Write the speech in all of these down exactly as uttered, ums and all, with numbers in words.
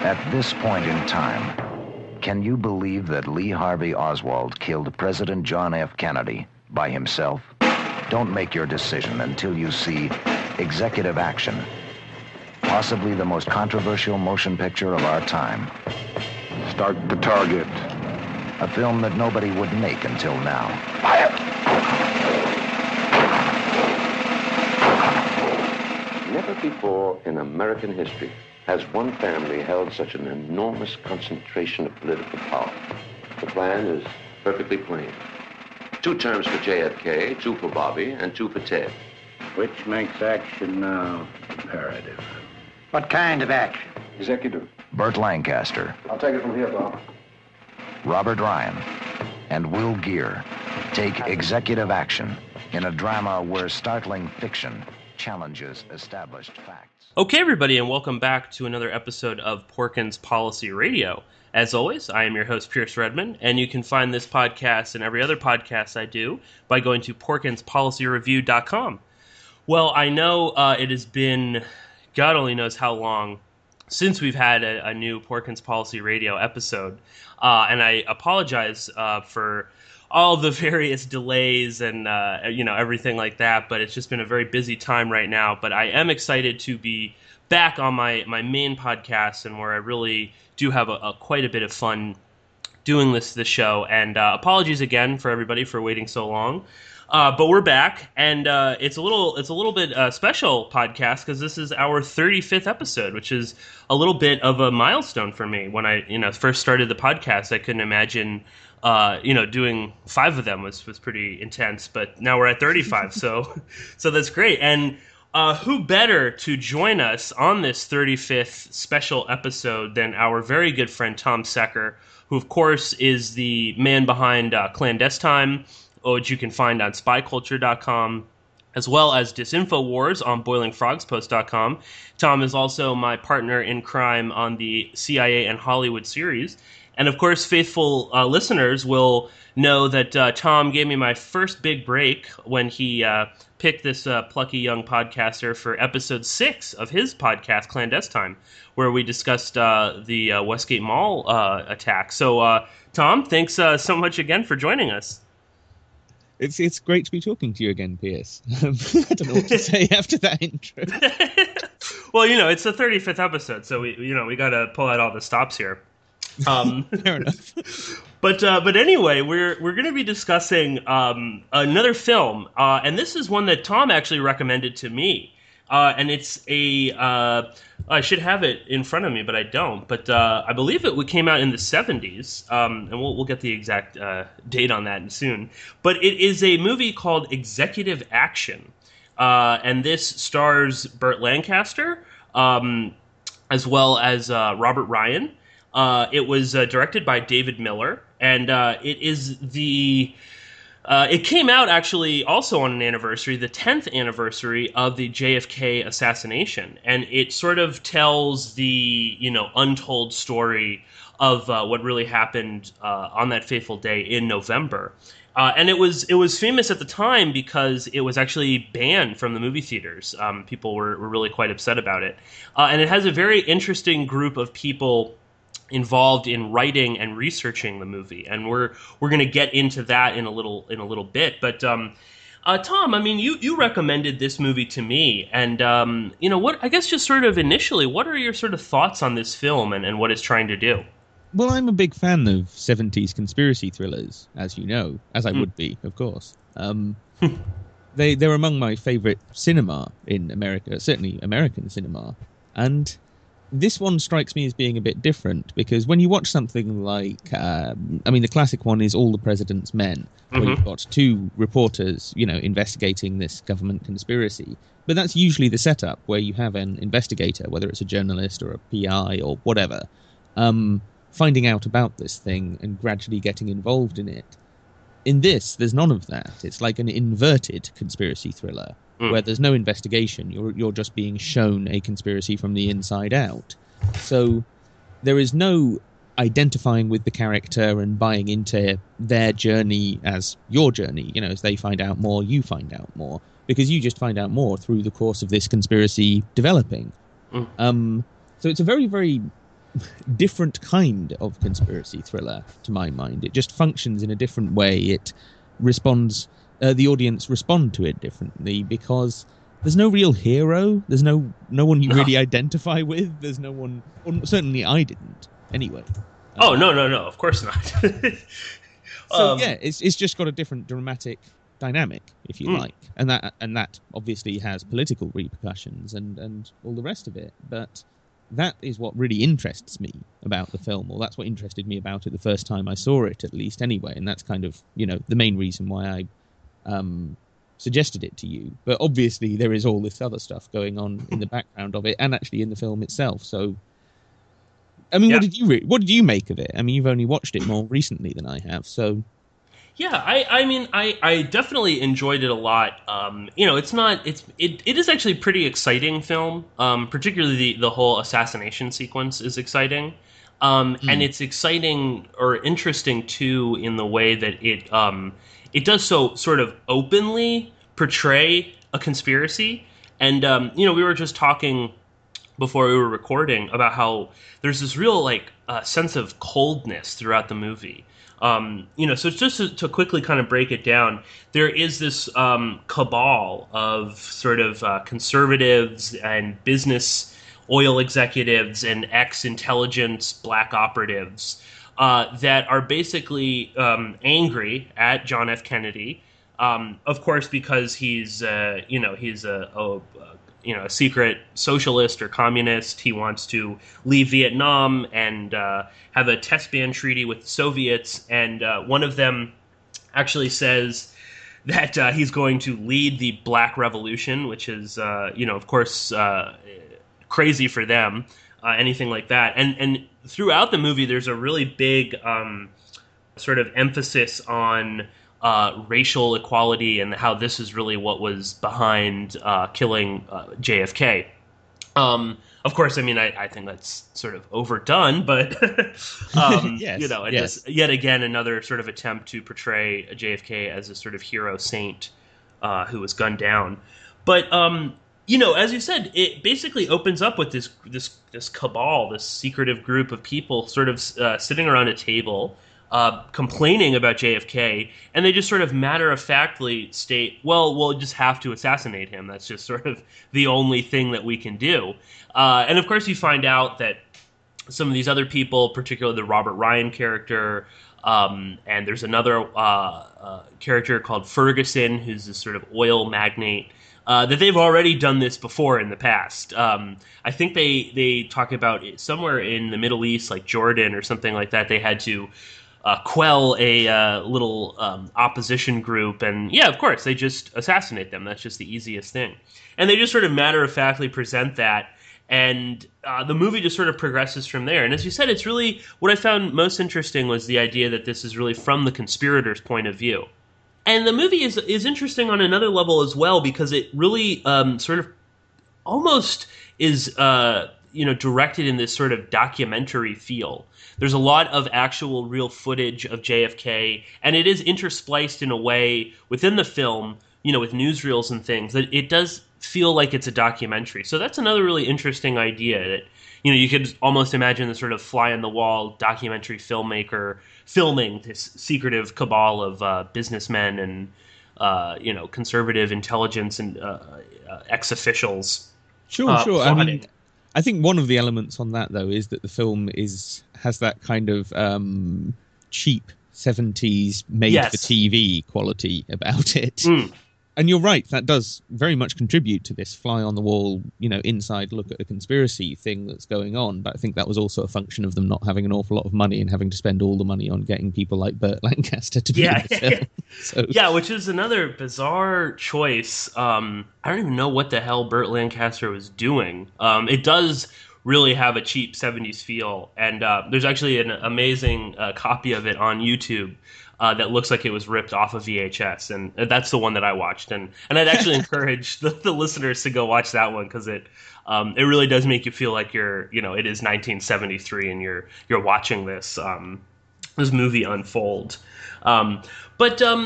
At this point in time, can you believe that Lee Harvey Oswald killed President John F. Kennedy by himself? Don't make your decision until you see Executive Action, possibly the most controversial motion picture of our time. Start the target. A film that nobody would make until now. Fire! Never before in American history has one family held such an enormous concentration of political power. The plan is perfectly plain. Two terms for J F K, two for Bobby, and two for Ted. Which makes action now imperative. What kind of action? Executive. Burt Lancaster, I'll take it from here, Bob. Robert Ryan, and Will Geer take executive action in a drama where startling fiction challenges established facts. Okay, everybody, and welcome back to another episode of Porkins Policy Radio. As always, I am your host, Pierce Redmond, and you can find this podcast and every other podcast I do by going to porkins policy review dot com. Well, I know uh, it has been, God only knows how long, since we've had a, a new Porkins Policy Radio episode, uh, and I apologize uh, for all the various delays and, uh, you know, everything like that, but it's just been a very busy time right now. But I am excited to be back on my, my main podcast, and where I really do have a, a quite a bit of fun doing this this show. And uh, apologies again for everybody for waiting so long. Uh, but we're back, and uh, it's a little it's a little bit uh, special podcast because this is our thirty-fifth episode, which is a little bit of a milestone for me. When I you know first started the podcast, I couldn't imagine uh, you know doing five of them was, was pretty intense. But now we're at thirty-five, so so that's great. And uh, who better to join us on this thirty-fifth special episode than our very good friend Tom Secker, who of course is the man behind uh, Clandestine, which you can find on spy culture dot com, as well as DisinfoWars on boiling frogs post dot com. Tom is also my partner in crime on the C I A and Hollywood series. And, of course, faithful uh, listeners will know that uh, Tom gave me my first big break when he uh, picked this uh, plucky young podcaster for episode six of his podcast, Clandestine, where we discussed uh, the uh, Westgate Mall uh, attack. So, uh, Tom, thanks uh, so much again for joining us. It's it's great to be talking to you again, Pierce. Um, I don't know what to say after that intro. Well, you know, it's the thirty-fifth episode, so we you know we got to pull out all the stops here. Um, Fair enough. But uh, but anyway, we're we're going to be discussing um, another film, uh, and this is one that Tom actually recommended to me, uh, and it's a uh, I should have it in front of me, but I don't. But uh, I believe it came out in the seventies, um, and we'll we'll get the exact uh, date on that soon. But it is a movie called Executive Action, uh, and this stars Burt Lancaster, um, as well as uh, Robert Ryan. Uh, it was uh, directed by David Miller, and uh, it is the. Uh, it came out actually also on an anniversary, the tenth anniversary of the J F K assassination, and it sort of tells the you know untold story of uh, what really happened uh, on that fateful day in November. Uh, and it was it was famous at the time because it was actually banned from the movie theaters. Um, people were, were really quite upset about it, uh, and it has a very interesting group of people involved in writing and researching the movie, and we're we're going to get into that in a little in a little bit. But um, uh, Tom, I mean, you you recommended this movie to me, and um, you know what? I guess just sort of initially, what are your sort of thoughts on this film and, and what it's trying to do? Well, I'm a big fan of seventies conspiracy thrillers, as you know, as I mm. would be, of course. Um, they they're among my favourite cinema in America, certainly American cinema, and this one strikes me as being a bit different because when you watch something like, uh, I mean, the classic one is All the President's Men, where mm-hmm. you've got two reporters, you know, investigating this government conspiracy. But that's usually the setup where you have an investigator, whether it's a journalist or a P I or whatever, um, finding out about this thing and gradually getting involved in it. In this, there's none of that. It's like an inverted conspiracy thriller. Mm. Where there's no investigation, you're you're just being shown a conspiracy from the inside out. So there is no identifying with the character and buying into their journey as your journey. You know, as they find out more, you find out more, because you just find out more through the course of this conspiracy developing. Mm. Um, so it's a very, very different kind of conspiracy thriller, to my mind. It just functions in a different way. It responds, uh, the audience respond to it differently because there's no real hero. There's no no one you really identify with. There's no one, well, certainly I didn't, anyway. Oh, um, no, no, no, of course not. so, um, yeah, it's it's just got a different dramatic dynamic, if you mm. like. And that and that obviously has political repercussions and, and all the rest of it. But that is what really interests me about the film, or that's what interested me about it the first time I saw it, at least anyway. And that's kind of, you know, the main reason why I um, suggested it to you. But obviously there is all this other stuff going on in the background of it, and actually in the film itself. So, I mean, yeah. what did you re- what did you make of it? I mean, you've only watched it more recently than I have, so. Yeah, I, I mean, I, I definitely enjoyed it a lot. Um, you know, it's not, it's, it, it is actually a pretty exciting film. Um, particularly the, the whole assassination sequence is exciting. Um, mm. and it's exciting or interesting too, in the way that it, um, it does so sort of openly portray a conspiracy. And, um, you know, we were just talking before we were recording about how there's this real, like, uh, sense of coldness throughout the movie. Um, you know, so just to, to quickly kind of break it down, there is this um, cabal of sort of uh, conservatives and business oil executives and ex-intelligence black operatives uh, that are basically um, angry at John F. Kennedy, um, of course, because he's, uh, you know, he's a, a, a you know, a secret socialist or communist. He wants to leave Vietnam and uh, have a test ban treaty with the Soviets. And uh, one of them actually says that uh, he's going to lead the Black Revolution, which is, uh, you know, of course, uh, crazy for them, uh, anything like that. And and throughout the movie, there's a really big um, sort of emphasis on Uh, racial equality and how this is really what was behind uh, killing uh, J F K. Um, of course, I mean, I, I think that's sort of overdone, but um, yes, you know, it yes. just, yet again, another sort of attempt to portray J F K as a sort of hero saint uh, who was gunned down. But um, you know, as you said, it basically opens up with this this this cabal, this secretive group of people, sort of uh, sitting around a table. Uh, complaining about J F K, and they just sort of matter-of-factly state, well, we'll just have to assassinate him. That's just sort of the only thing that we can do. Uh, and, of course, you find out that some of these other people, particularly the Robert Ryan character, um, and there's another uh, uh, character called Ferguson, who's this sort of oil magnate, uh, that they've already done this before in the past. Um, I think they, they talk about it somewhere in the Middle East, like Jordan or something like that, they had to Uh, quell a uh, little um, opposition group, and yeah, of course, they just assassinate them. That's just the easiest thing. And they just sort of matter-of-factly present that, and uh, the movie just sort of progresses from there. And as you said, it's really, what I found most interesting was the idea that this is really from the conspirators' point of view. And the movie is is interesting on another level as well, because it really um, sort of almost is uh, you know directed in this sort of documentary feel. There's a lot of actual real footage of J F K, and it is interspliced in a way within the film, you know, with newsreels and things, that it does feel like it's a documentary. So that's another really interesting idea that, you know, you could almost imagine the sort of fly-on-the-wall documentary filmmaker filming this secretive cabal of uh, businessmen and, uh, you know, conservative intelligence and uh, uh, ex-officials. Sure, uh, sure. plotting. I mean, I think one of the elements on that, though, is that the film is has that kind of um, cheap seventies made-for-T V Yes. quality about it. Mm. And you're right, that does very much contribute to this fly-on-the-wall, you know, inside look at a conspiracy thing that's going on. But I think that was also a function of them not having an awful lot of money and having to spend all the money on getting people like Burt Lancaster to be Yeah. in the film. So, Yeah, which is another bizarre choice. Um, I don't even know what the hell Burt Lancaster was doing. Um, it does really have a cheap seventies feel, and uh, there's actually an amazing uh, copy of it on YouTube uh, that looks like it was ripped off of V H S, and that's the one that I watched. And, and I'd actually encourage the, the listeners to go watch that one, because it um, it really does make you feel like you're, you know, it is nineteen seventy-three and you're you're watching this um, this movie unfold. Um, but um,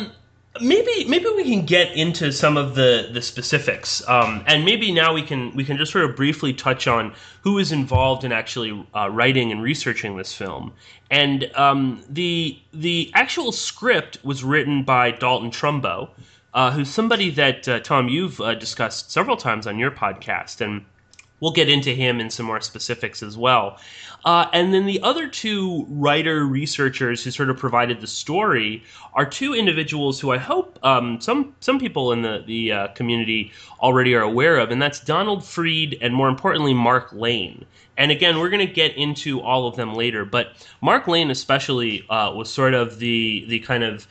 Maybe maybe we can get into some of the the specifics, um, and maybe now we can we can just sort of briefly touch on who is involved in actually uh, writing and researching this film. And um, the the actual script was written by Dalton Trumbo, uh, who's somebody that uh, Tom you've uh, discussed several times on your podcast, and we'll get into him in some more specifics as well. Uh, and then the other two writer researchers who sort of provided the story are two individuals who I hope um, some some people in the the uh, community already are aware of, and that's Donald Freed and, more importantly, Mark Lane. And again, we're going to get into all of them later, but Mark Lane especially uh, was sort of the the kind of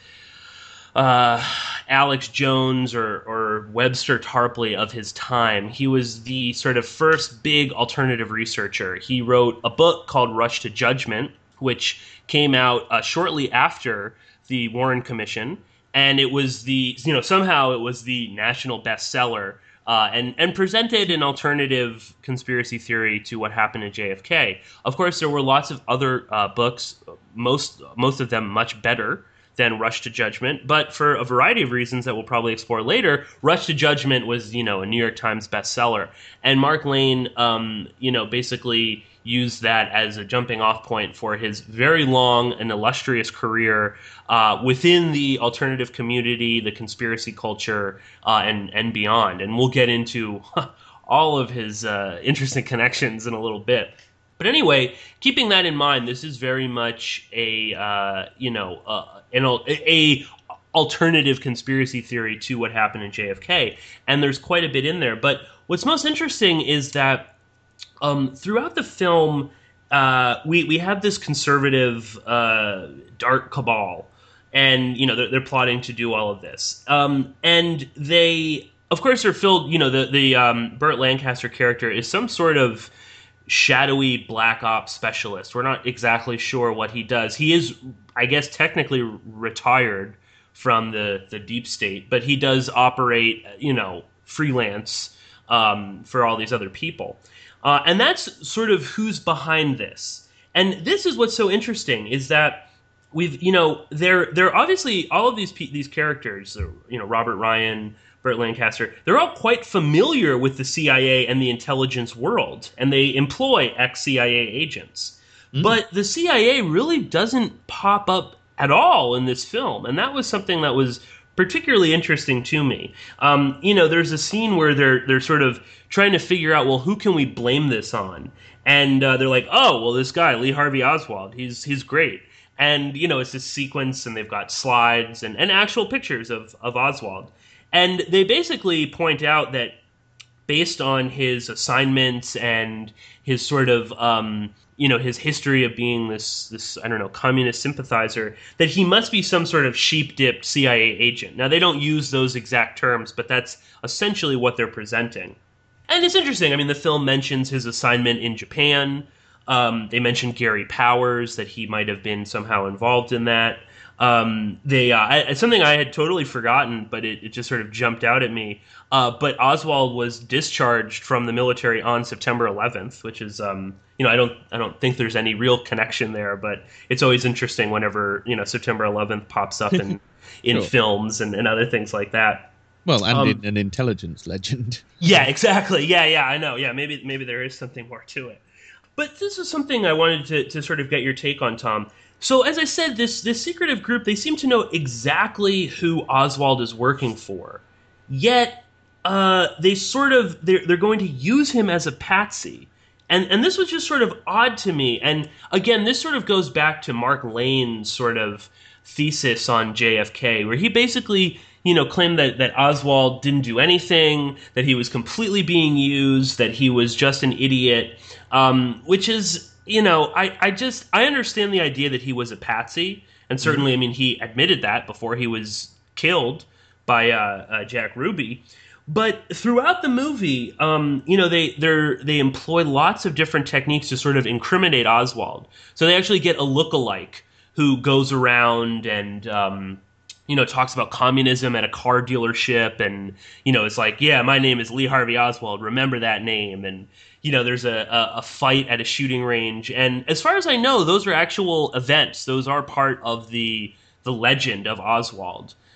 Uh, Alex Jones or, or Webster Tarpley of his time. He was the sort of first big alternative researcher. He wrote a book called Rush to Judgment, which came out uh, shortly after the Warren Commission, and it was the, you know, somehow it was the national bestseller uh, and, and presented an alternative conspiracy theory to what happened at J F K. Of course, there were lots of other uh, books, most most of them much better than Rush to Judgment, but for a variety of reasons that we'll probably explore later, Rush to Judgment was, you know, a New York Times bestseller, and Mark Lane, um, you know, basically used that as a jumping off point for his very long and illustrious career uh, within the alternative community, the conspiracy culture, uh, and and beyond. And we'll get into all of his uh, interesting connections in a little bit. But anyway, keeping that in mind, this is very much a uh, you know uh, an a alternative conspiracy theory to what happened in J F K, and there's quite a bit in there. But what's most interesting is that um, throughout the film, uh, we we have this conservative uh, dark cabal, and you know they're, they're plotting to do all of this, um, and they of course are filled. You know the the um, Burt Lancaster character is some sort of shadowy black ops specialist. We're not exactly sure what he does. He is, I guess, technically retired from the, the deep state, but he does operate, you know, freelance um, for all these other people. Uh, and that's sort of who's behind this. And this is what's so interesting is that we've, you know, they're, they're obviously all of these these characters, you know, Robert Ryan, Burt Lancaster, they're all quite familiar with the C I A and the intelligence world, and they employ ex-C I A agents. Mm. But the C I A really doesn't pop up at all in this film, and that was something that was particularly interesting to me. Um, you know, there's a scene where they're they're sort of trying to figure out, well, who can we blame this on? And uh, they're like, oh, well, this guy, Lee Harvey Oswald, he's he's great. And, you know, it's this sequence, and they've got slides and, and actual pictures of, of Oswald. And they basically point out that based on his assignments and his sort of, um, you know, his history of being this, this, I don't know, communist sympathizer, that he must be some sort of sheep-dipped C I A agent. Now, they don't use those exact terms, but that's essentially what they're presenting. And it's interesting. I mean, the film mentions his assignment in Japan. Um, they mentioned Gary Powers, that he might have been somehow involved in that. Um, they uh, I, it's something I had totally forgotten, but it, it just sort of jumped out at me. Uh, but Oswald was discharged from the military on September eleventh, which is, um, you know, I don't I don't think there's any real connection there, but it's always interesting whenever, you know, September eleventh pops up in in Sure. films and, and other things like that. Well, and Um, in an intelligence legend. Yeah, exactly. Yeah, yeah, I know. Yeah, maybe maybe there is something more to it. But this is something I wanted to, to sort of get your take on, Tom. So as I said, this this secretive group, they seem to know exactly who Oswald is working for. Yet uh, they sort of, they're, they're going to use him as a patsy. And and this was just sort of odd to me. And again, this sort of goes back to Mark Lane's sort of thesis on J F K, where he basically, you know, claimed that, that Oswald didn't do anything, that he was completely being used, that he was just an idiot, um, which is, you know, I, I just, I understand the idea that he was a patsy, and certainly, I mean, he admitted that before he was killed by uh, uh, Jack Ruby. But throughout the movie, um, you know, they they they employ lots of different techniques to sort of incriminate Oswald. So they actually get a lookalike who goes around and, um, you know, talks about communism at a car dealership, and, you know, it's like, yeah, my name is Lee Harvey Oswald, remember that name. And, you know, there's a, a, a fight at a shooting range. And as far as I know, those are actual events. Those are part of the the legend of Oswald.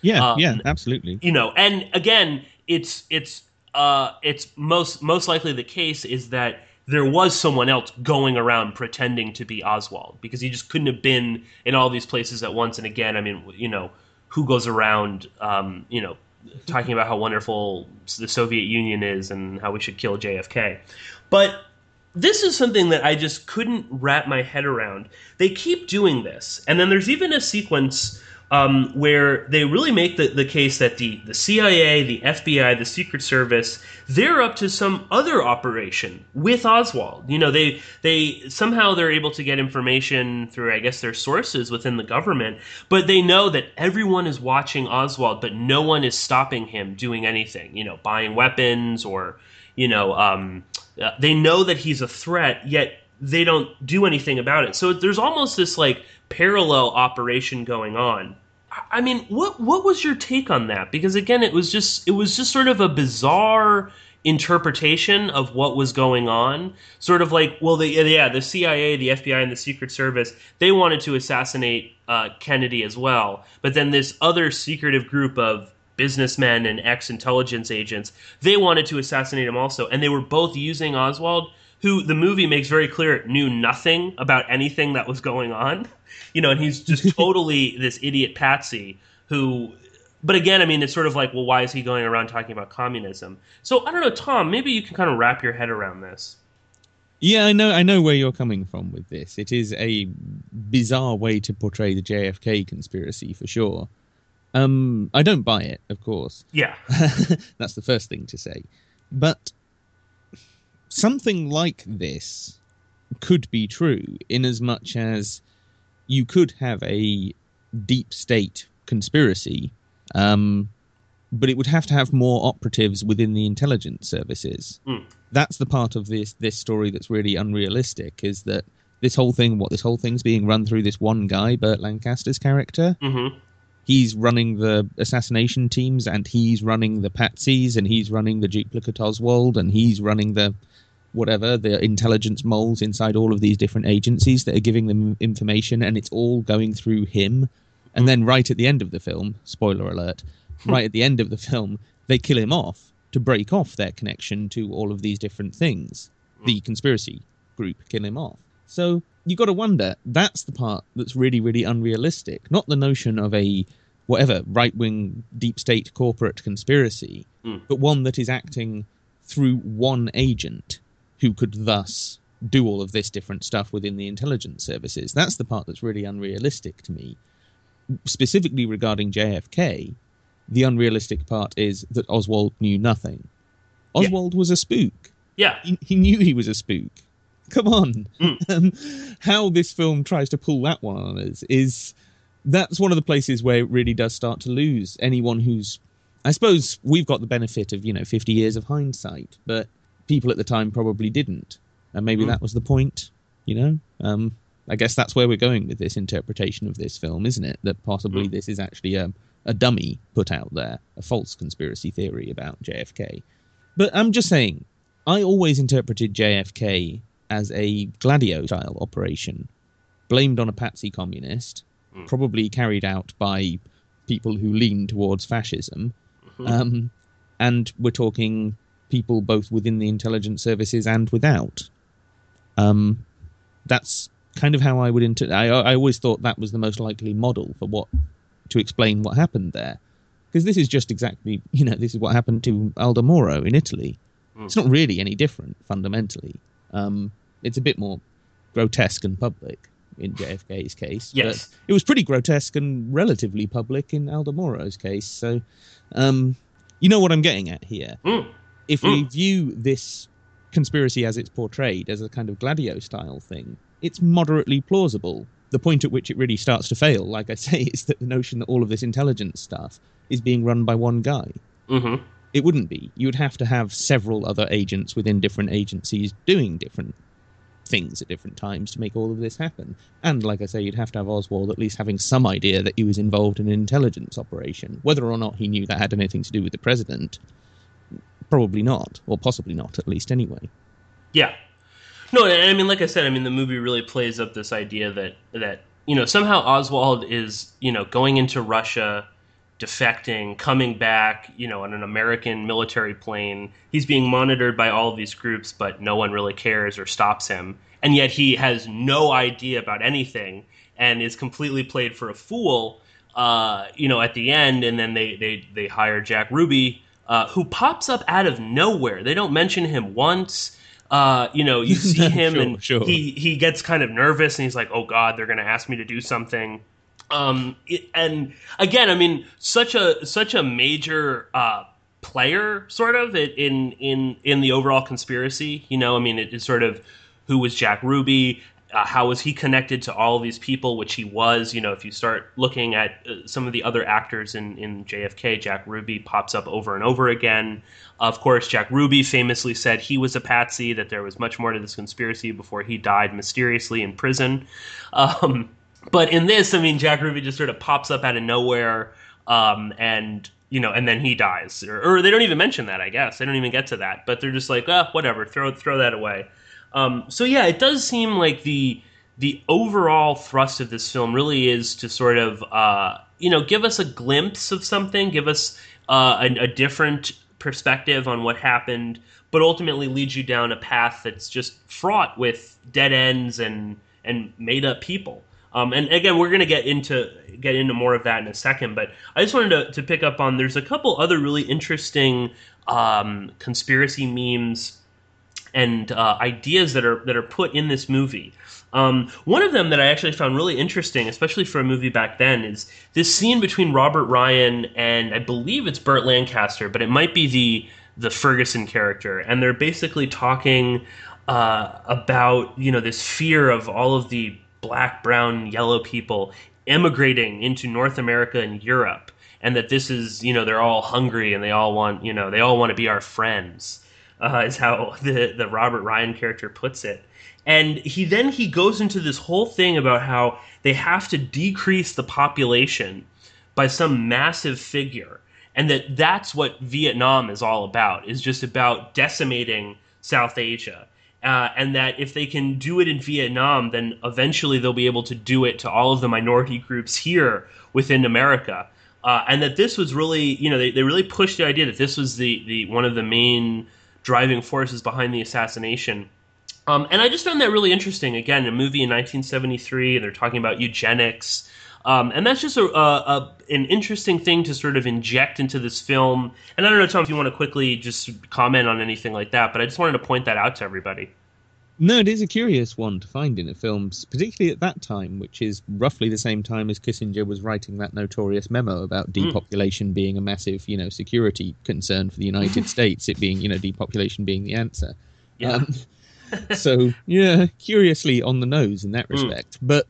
Yeah, Um, yeah, absolutely. You know, and again, it's it's uh, it's most most likely the case is that there was someone else going around pretending to be Oswald, because he just couldn't have been in all these places at once. And again, I mean, you know, who goes around, um, you know, talking about how wonderful the Soviet Union is and how we should kill J F K. But this is something that I just couldn't wrap my head around. They keep doing this. And then there's even a sequence um, where they really make the, the case that the, the C I A, the F B I, the Secret Service, they're up to some other operation with Oswald. You know, they they somehow they're able to get information through, I guess, their sources within the government, but they know that everyone is watching Oswald, but no one is stopping him doing anything, you know, buying weapons or, you know, um, uh, they know that he's a threat, yet they don't do anything about it. So there's almost this, like, parallel operation going on. I mean, what what was your take on that? Because again, it was just it was just sort of a bizarre interpretation of what was going on. Sort of like, well, the, yeah, the C I A, the F B I, and the Secret Service, they wanted to assassinate uh, Kennedy as well. But then this other secretive group of businessmen and ex-intelligence agents, they wanted to assassinate him also. And they were both using Oswald, who the movie makes very clear knew nothing about anything that was going on. You know, and he's just totally this idiot patsy who, but again, I mean, it's sort of like, well, why is he going around talking about communism? So I don't know, Tom, maybe you can kind of wrap your head around this. Yeah, I know I know where you're coming from with this. It is a bizarre way to portray the J F K conspiracy, for sure. Um, I don't buy it, of course. Yeah. That's the first thing to say. But something like this could be true, in as much as you could have a deep state conspiracy, um, but it would have to have more operatives within the intelligence services. Mm. That's the part of this this story that's really unrealistic, is that this whole thing, what this whole thing's being run through this one guy, Burt Lancaster's character. Mm-hmm. He's running the assassination teams, and he's running the patsies, and he's running the duplicate Oswald, and he's running the whatever, the intelligence moles inside all of these different agencies that are giving them information, and it's all going through him. And then right at the end of the film, spoiler alert, right at the end of the film, they kill him off to break off their connection to all of these different things. The conspiracy group kill him off. So you got to wonder, that's the part that's really, really unrealistic. Not the notion of a, whatever, right-wing, deep state corporate conspiracy, mm. but one that is acting through one agent who could thus do all of this different stuff within the intelligence services. That's the part that's really unrealistic to me. Specifically regarding J F K, the unrealistic part is that Oswald knew nothing. Oswald yeah. was a spook. Yeah. He, he knew he was a spook. Come on. Mm. Um, how this film tries to pull that one on us is... That's one of the places where it really does start to lose anyone who's... I suppose we've got the benefit of, you know, fifty years of hindsight, but people at the time probably didn't. And maybe mm. that was the point, you know? Um, I guess that's where we're going with this interpretation of this film, isn't it? That possibly mm. this is actually a, a dummy put out there, a false conspiracy theory about J F K. But I'm just saying, I always interpreted J F K as a Gladio-style operation, blamed on a patsy communist, mm. probably carried out by people who lean towards fascism. Mm-hmm. Um, and we're talking people both within the intelligence services and without. Um, that's kind of how I would... Inter- I, I always thought that was the most likely model for what to explain what happened there. Because this is just exactly... You know, this is what happened to Aldo Moro in Italy. Mm. It's not really any different, fundamentally. Um, it's a bit more grotesque and public in J F K's case. Yes. But it was pretty grotesque and relatively public in Aldo Moro's case. So, um, you know what I'm getting at here. Mm. If mm. we view this conspiracy as it's portrayed as a kind of Gladio-style thing, it's moderately plausible. The point at which it really starts to fail, like I say, is that the notion that all of this intelligence stuff is being run by one guy. Mm-hmm. It wouldn't be. You would have to have several other agents within different agencies doing different things at different times to make all of this happen. And like I say, you'd have to have Oswald at least having some idea that he was involved in an intelligence operation. Whether or not he knew that had anything to do with the president, probably not, or possibly not, at least anyway. Yeah. No, I mean, like I said, I mean, the movie really plays up this idea that, that you know, somehow Oswald is, you know, going into Russia defecting, coming back, you know, on an American military plane. He's being monitored by all of these groups, but no one really cares or stops him. And yet he has no idea about anything and is completely played for a fool, uh, you know, at the end. And then they, they, they hire Jack Ruby, uh, who pops up out of nowhere. They don't mention him once. Uh, you know, you see him sure, and sure. he, he gets kind of nervous and he's like, oh God, they're going to ask me to do something. Um, it, and again, I mean, such a, such a major, uh, player sort of in, in, in the overall conspiracy, you know, I mean, it is sort of who was Jack Ruby, uh, how was he connected to all of these people, which he was, you know, if you start looking at uh, some of the other actors in, in J F K, Jack Ruby pops up over and over again. Of course, Jack Ruby famously said he was a patsy, that there was much more to this conspiracy before he died mysteriously in prison. Um, but in this, I mean, Jack Ruby just sort of pops up out of nowhere, um, and, you know, and then he dies. Or, or they don't even mention that, I guess. They don't even get to that. But they're just like, oh, whatever, throw throw that away. Um, so yeah, it does seem like the the overall thrust of this film really is to sort of uh, you know give us a glimpse of something, give us uh, a, a different perspective on what happened, but ultimately leads you down a path that's just fraught with dead ends and and made up people. Um, and again, we're going to get into get into more of that in a second, but I just wanted to, to pick up on there's a couple other really interesting um, conspiracy memes and uh, ideas that are that are put in this movie. Um, one of them that I actually found really interesting, especially for a movie back then, is this scene between Robert Ryan and I believe it's Burt Lancaster, but it might be the the Ferguson character, and they're basically talking uh, about you know this fear of all of the black, brown, yellow people immigrating into North America and Europe, and that this is you know they're all hungry and they all want you know they all want to be our friends. Uh, is how the, the Robert Ryan character puts it. And he then he goes into this whole thing about how they have to decrease the population by some massive figure. And that that's what Vietnam is all about, is just about decimating South Asia. Uh, and that if they can do it in Vietnam, then eventually they'll be able to do it to all of the minority groups here within America. Uh, and that this was really, you know, they, they really pushed the idea that this was the, the one of the main driving forces behind the assassination. Um, and I just found that really interesting. Again, a movie in nineteen seventy-three, and they're talking about eugenics. Um, and that's just a, a, a an interesting thing to sort of inject into this film. And I don't know, Tom, if you want to quickly just comment on anything like that, but I just wanted to point that out to everybody. No, it is a curious one to find in a film, particularly at that time, which is roughly the same time as Kissinger was writing that notorious memo about depopulation mm. being a massive, you know, security concern for the United States, it being, you know, depopulation being the answer. Yeah. Um, so, yeah, curiously on the nose in that respect. Mm. But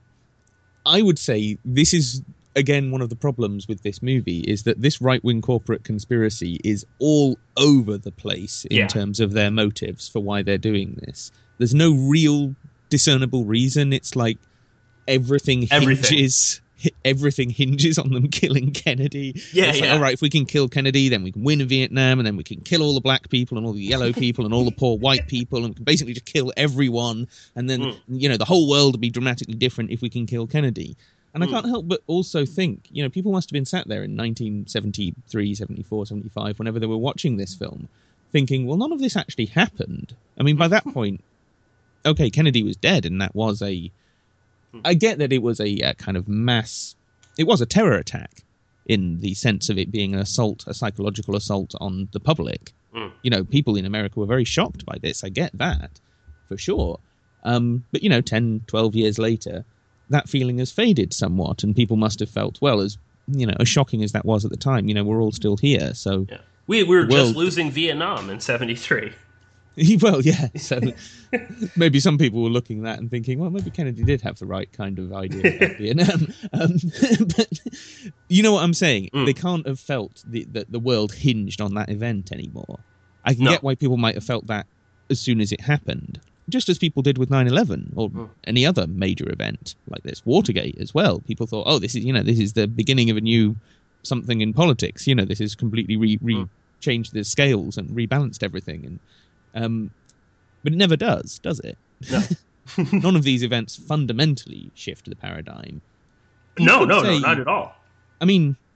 I would say this is, again, one of the problems with this movie, is that this right-wing corporate conspiracy is all over the place in yeah. terms of their motives for why they're doing this. There's no real discernible reason. It's like everything hinges, everything, everything hinges on them killing Kennedy. Yeah, it's yeah. Like, all right, if we can kill Kennedy, then we can win Vietnam, and then we can kill all the black people and all the yellow people and all the poor white people, and we can basically just kill everyone. And then, mm. you know, the whole world would be dramatically different if we can kill Kennedy. And mm. I can't help but also think, you know, people must have been sat there in nineteen seventy-three, seventy-four, seventy-five, whenever they were watching this film, thinking, well, none of this actually happened. I mean, by that point, okay, Kennedy was dead, and that was a... I get that it was a, a kind of mass... It was a terror attack in the sense of it being an assault, a psychological assault on the public. Mm. You know, people in America were very shocked by this. I get that, for sure. Um, but, you know, ten, twelve years later, that feeling has faded somewhat, and people must have felt, well, as, you know, as shocking as that was at the time, you know, we're all still here, so... Yeah. We, we were world... just losing Vietnam in seventy-three. Well, yeah. So maybe some people were looking at that and thinking, well, maybe Kennedy did have the right kind of idea about Vietnam. Um, but you know what I'm saying? Mm. They can't have felt the, that the world hinged on that event anymore. I can no. get why people might have felt that as soon as it happened, just as people did with nine eleven or mm. any other major event like this. Watergate as well. People thought, oh, this is, you know, this is the beginning of a new something in politics. You know, this has completely re, re mm. changed the scales and rebalanced everything. And Um, but it never does, does it? No. None of these events fundamentally shift the paradigm. You no, no, say, no, not at all. I mean,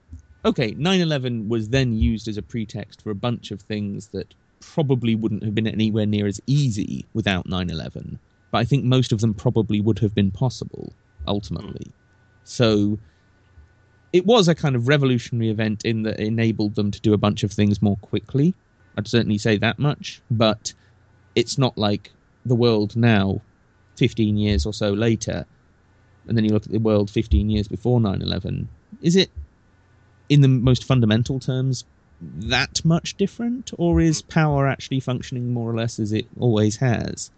okay, nine eleven was then used as a pretext for a bunch of things that probably wouldn't have been anywhere near as easy without nine eleven. But I think most of them probably would have been possible, ultimately. So it was a kind of revolutionary event in that it enabled them to do a bunch of things more quickly. I'd certainly say that much. But it's not like the world now, fifteen years or so later, and then you look at the world fifteen years before nine eleven. Is it, in the most fundamental terms, that much different? Or is power actually functioning more or less as it always has?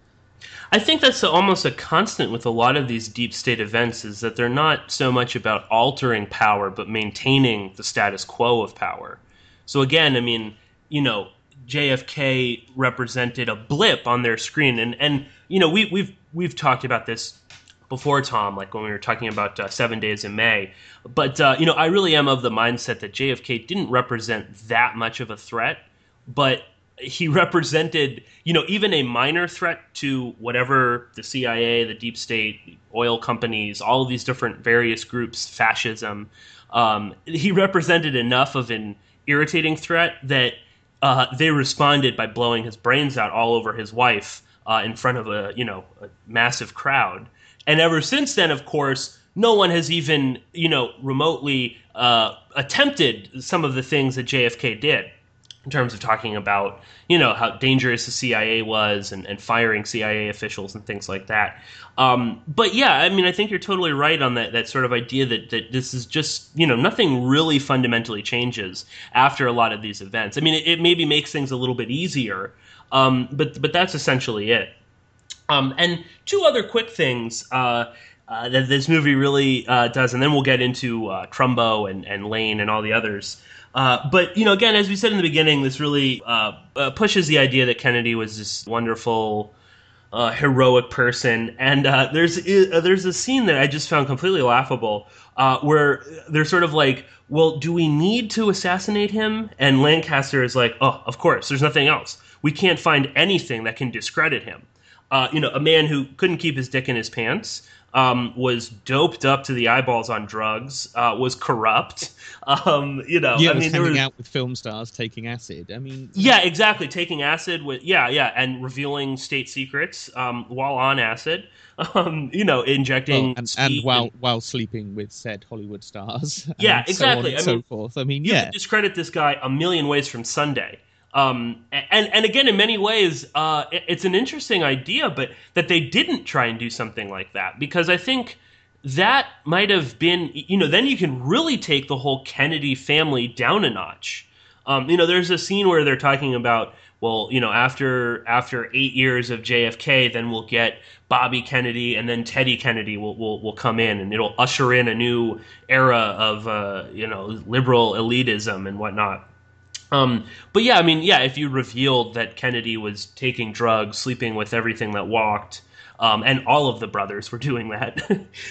I think that's almost a constant with a lot of these deep state events, is that they're not so much about altering power, but maintaining the status quo of power. So again, I mean, you know, J F K represented a blip on their screen, and, and you know, we, we've we've talked about this before, Tom, like when we were talking about uh, Seven Days in May. But, uh, you know, I really am of the mindset that J F K didn't represent that much of a threat, but he represented, you know, even a minor threat to whatever the C I A, the deep state, oil companies, all of these different various groups, fascism. Um, he represented enough of an irritating threat that uh, they responded by blowing his brains out all over his wife uh, in front of a, you know, a massive crowd. And ever since then, of course, no one has even, you know, remotely uh, attempted some of the things that J F K did, in terms of talking about, you know, how dangerous the C I A was and, and firing C I A officials and things like that. Um, but yeah, I mean, I think you're totally right on that, that sort of idea that, that this is just, you know, nothing really fundamentally changes after a lot of these events. I mean, it, it maybe makes things a little bit easier, um, but but that's essentially it. Um, and two other quick things uh, uh, that this movie really uh, does, and then we'll get into uh, Trumbo and, and Lane and all the others. Uh, but, you know, again, as we said in the beginning, this really uh, uh, pushes the idea that Kennedy was this wonderful, uh, heroic person. And uh, there's uh, there's a scene that I just found completely laughable uh, where they're sort of like, well, do we need to assassinate him? And Lancaster is like, oh, of course, there's nothing else. We can't find anything that can discredit him. Uh, you know, a man who couldn't keep his dick in his pants, um, was doped up to the eyeballs on drugs, uh, was corrupt. Um, you know, yeah, I was mean, hanging there was, out with film stars, taking acid. I mean, yeah, exactly, taking acid with, yeah, yeah, and revealing state secrets um, while on acid. Um, you know, injecting well, and, speed and while and, while sleeping with said Hollywood stars. Yeah, and exactly. So on and I mean, so forth. I mean, you yeah, could discredit this guy a million ways from Sunday. Um, and, and again, in many ways, uh, it's an interesting idea, but that they didn't try and do something like that, because I think that might have been, you know, then you can really take the whole Kennedy family down a notch. Um, you know, there's a scene where they're talking about, well, you know, after after eight years of J F K, then we'll get Bobby Kennedy, and then Teddy Kennedy will will, will come in, and it'll usher in a new era of, uh, you know, liberal elitism and whatnot. Um, but yeah, I mean, yeah, if you revealed that Kennedy was taking drugs, sleeping with everything that walked, um, and all of the brothers were doing that,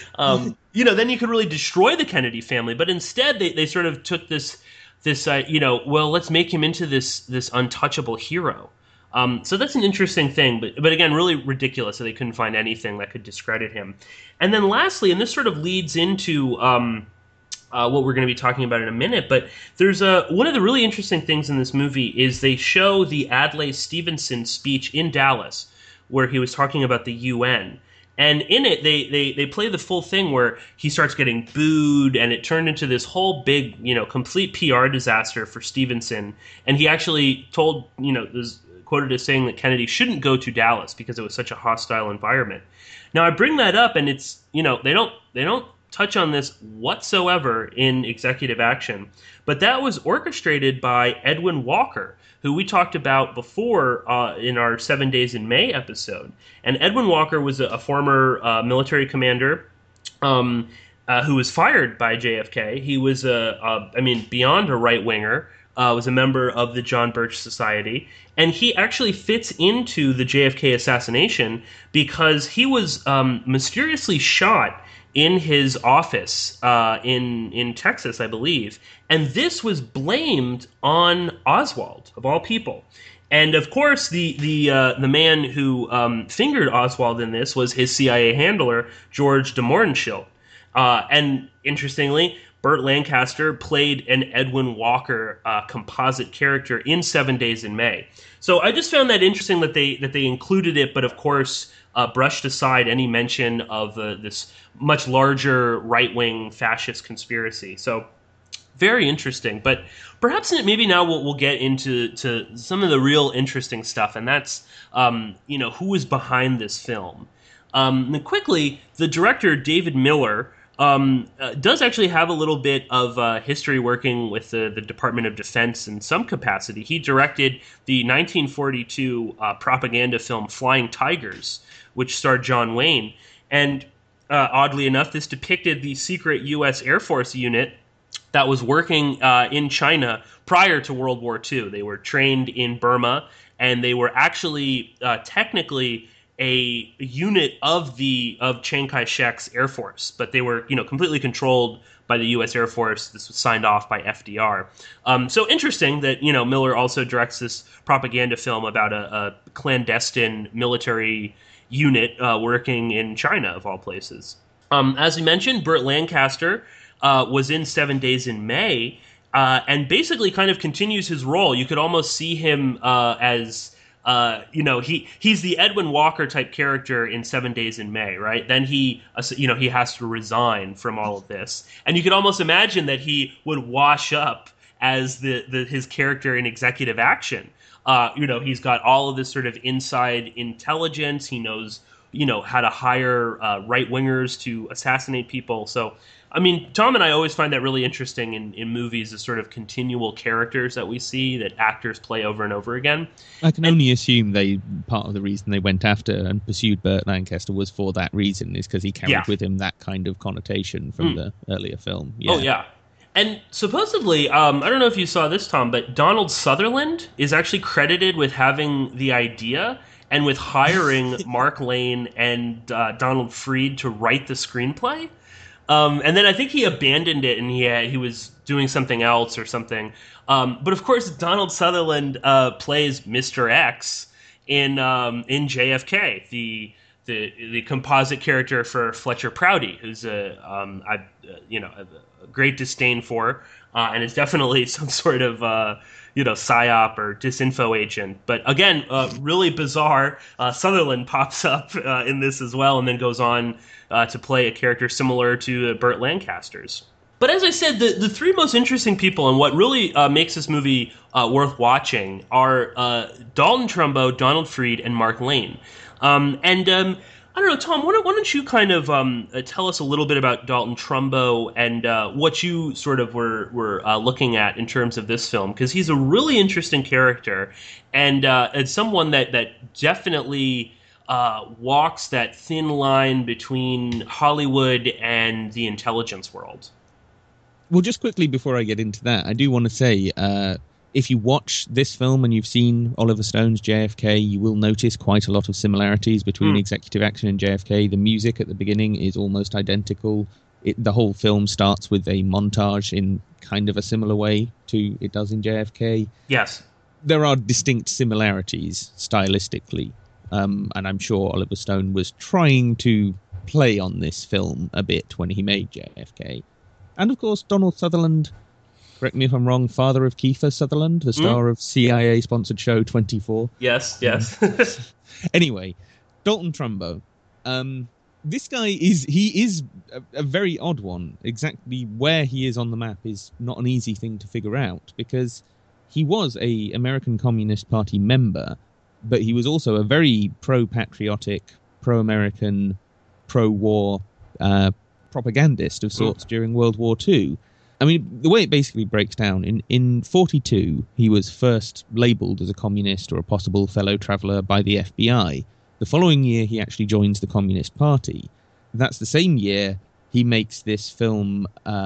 um, you know, then you could really destroy the Kennedy family. But instead, they, they sort of took this, this, uh, you know, well, let's make him into this this untouchable hero. Um, so that's an interesting thing, but but again, really ridiculous that they couldn't find anything that could discredit him. And then lastly, and this sort of leads into um, Uh, what we're going to be talking about in a minute, but there's a one of the really interesting things in this movie is they show the Adlai Stevenson speech in Dallas, where he was talking about the U N. And in it, they, they, they play the full thing where he starts getting booed, and it turned into this whole big, you know, complete P R disaster for Stevenson. And he actually told, you know, was quoted as saying that Kennedy shouldn't go to Dallas because it was such a hostile environment. Now, I bring that up, and it's, you know, they don't they don't touch on this whatsoever in Executive Action, but that was orchestrated by Edwin Walker, who we talked about before uh, in our Seven Days in May episode. And Edwin Walker was a, a former uh, military commander um, uh, who was fired by J F K. He was, a, a I mean, beyond a right-winger, uh, was a member of the John Birch Society, and he actually fits into the J F K assassination because he was um, mysteriously shot in his office uh, in in Texas, I believe, and this was blamed on Oswald, of all people. And of course, the the uh, the man who um, fingered Oswald in this was his C I A handler, George de Mohrenschildt. Uh, and interestingly, Burt Lancaster played an Edwin Walker uh, composite character in Seven Days in May. So I just found that interesting that they that they included it, but of course uh, brushed aside any mention of uh, this much larger right-wing fascist conspiracy. So very interesting. But perhaps maybe now we'll, we'll get into to some of the real interesting stuff, and that's um, you know who is behind this film. Um, and quickly, the director David Miller um, uh, does actually have a little bit of uh, history working with the, the Department of Defense in some capacity. He directed the nineteen forty-two uh, propaganda film Flying Tigers, which starred John Wayne. And uh, oddly enough, this depicted the secret U S Air Force unit that was working uh, in China prior to World War Two. They were trained in Burma, and they were actually uh, technically a unit of the of Chiang Kai-shek's Air Force, but they were, you know, completely controlled by the U S Air Force. This was signed off by F D R. Um, so interesting that, you know, Miller also directs this propaganda film about a, a clandestine military unit uh, working in China, of all places. Um, as we mentioned, Burt Lancaster uh, was in Seven Days in May, uh, and basically kind of continues his role. You could almost see him uh, as... Uh, you know, he he's the Edwin Walker type character in Seven Days in May, right? Then he, uh, you know, he has to resign from all of this, and you could almost imagine that he would wash up as the, the his character in Executive Action. Uh, you know, he's got all of this sort of inside intelligence. He knows, you know, how to hire uh, right wingers to assassinate people. So, I mean, Tom and I always find that really interesting in, in movies, the sort of continual characters that we see that actors play over and over again. I can and, only assume they part of the reason they went after and pursued Burt Lancaster was for that reason, is because he carried yeah. with him that kind of connotation from mm. the earlier film. Yeah. Oh, yeah. And supposedly, um, I don't know if you saw this, Tom, but Donald Sutherland is actually credited with having the idea and with hiring Mark Lane and uh, Donald Freed to write the screenplay. Um, and then I think he abandoned it, and he had, he was doing something else or something. Um, but of course, Donald Sutherland uh, plays Mister X in um, in J F K, the the the composite character for Fletcher Prouty, who's a um, I, uh, you know a, a great disdain for, uh, and is definitely some sort of uh, you know psyop or disinfo agent. But again, uh, really bizarre. Uh, Sutherland pops up uh, in this as well, and then goes on Uh, to play a character similar to uh, Burt Lancaster's. But as I said, the, the three most interesting people and what really uh, makes this movie uh, worth watching are uh, Dalton Trumbo, Donald Freed, and Mark Lane. Um, and um, I don't know, Tom, why don't, why don't you kind of um, uh, tell us a little bit about Dalton Trumbo and uh, what you sort of were, were uh, looking at in terms of this film? Because he's a really interesting character, and uh, it's someone that, that definitely... Uh, walks that thin line between Hollywood and the intelligence world. Well, just quickly before I get into that, I do want to say, uh, if you watch this film and you've seen Oliver Stone's J F K, you will notice quite a lot of similarities between mm. Executive Action and J F K. The music at the beginning is almost identical. It, the whole film starts with a montage in kind of a similar way to it does in J F K. Yes. There are distinct similarities stylistically. Um, and I'm sure Oliver Stone was trying to play on this film a bit when he made J F K. And of course, Donald Sutherland, correct me if I'm wrong, father of Kiefer Sutherland, the star mm. of C I A-sponsored show twenty-four. Yes, yes. Anyway, Dalton Trumbo. Um, this guy is, he is a, a very odd one. Exactly where he is on the map is not an easy thing to figure out, because he was a American Communist Party member, but he was also a very pro-patriotic, pro-American, pro-war uh, propagandist of sorts mm. during World War Two. I mean, the way it basically breaks down, in, in forty-two, he was first labelled as a communist or a possible fellow traveller by the F B I. The following year, he actually joins the Communist Party. That's the same year he makes this film,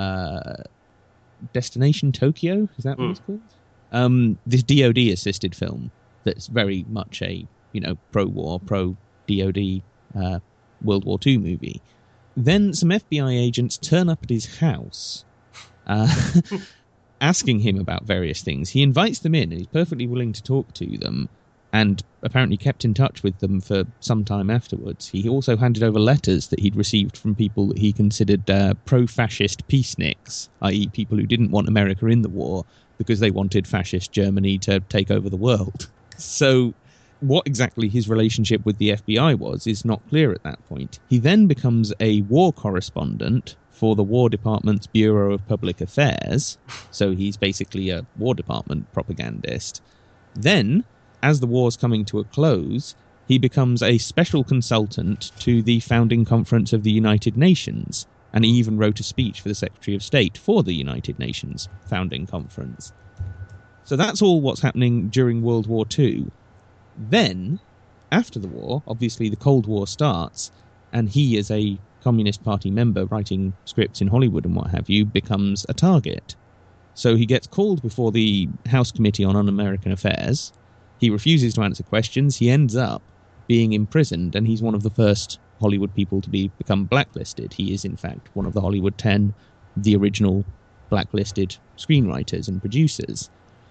uh, Destination Tokyo? Is that what mm. it's called? Um, this D O D-assisted film. That's very much a, you know, pro-war, pro-D O D uh, World War Two movie. Then some F B I agents turn up at his house, uh, asking him about various things. He invites them in, and he's perfectly willing to talk to them. and apparently kept in touch with them for some time afterwards. He also handed over letters that he'd received from people that he considered uh, pro-fascist peaceniks, that is people who didn't want America in the war because they wanted fascist Germany to take over the world. So what exactly his relationship with the F B I was is not clear at that point. He then becomes a war correspondent for the War Department's Bureau of Public Affairs, so he's basically a War Department propagandist. Then, as the war's coming to a close, he becomes a special consultant to the Founding Conference of the United Nations, and he even wrote a speech for the Secretary of State for the United Nations Founding Conference. So that's all what's happening during World War Two. Then, after the war, obviously the Cold War starts, and he, as a Communist Party member writing scripts in Hollywood and what have you, becomes a target. So he gets called before the House Committee on Un-American Affairs. He refuses to answer questions. He ends up being imprisoned, and he's one of the first Hollywood people to be become blacklisted. He is, in fact, one of the Hollywood Ten, the original blacklisted screenwriters and producers.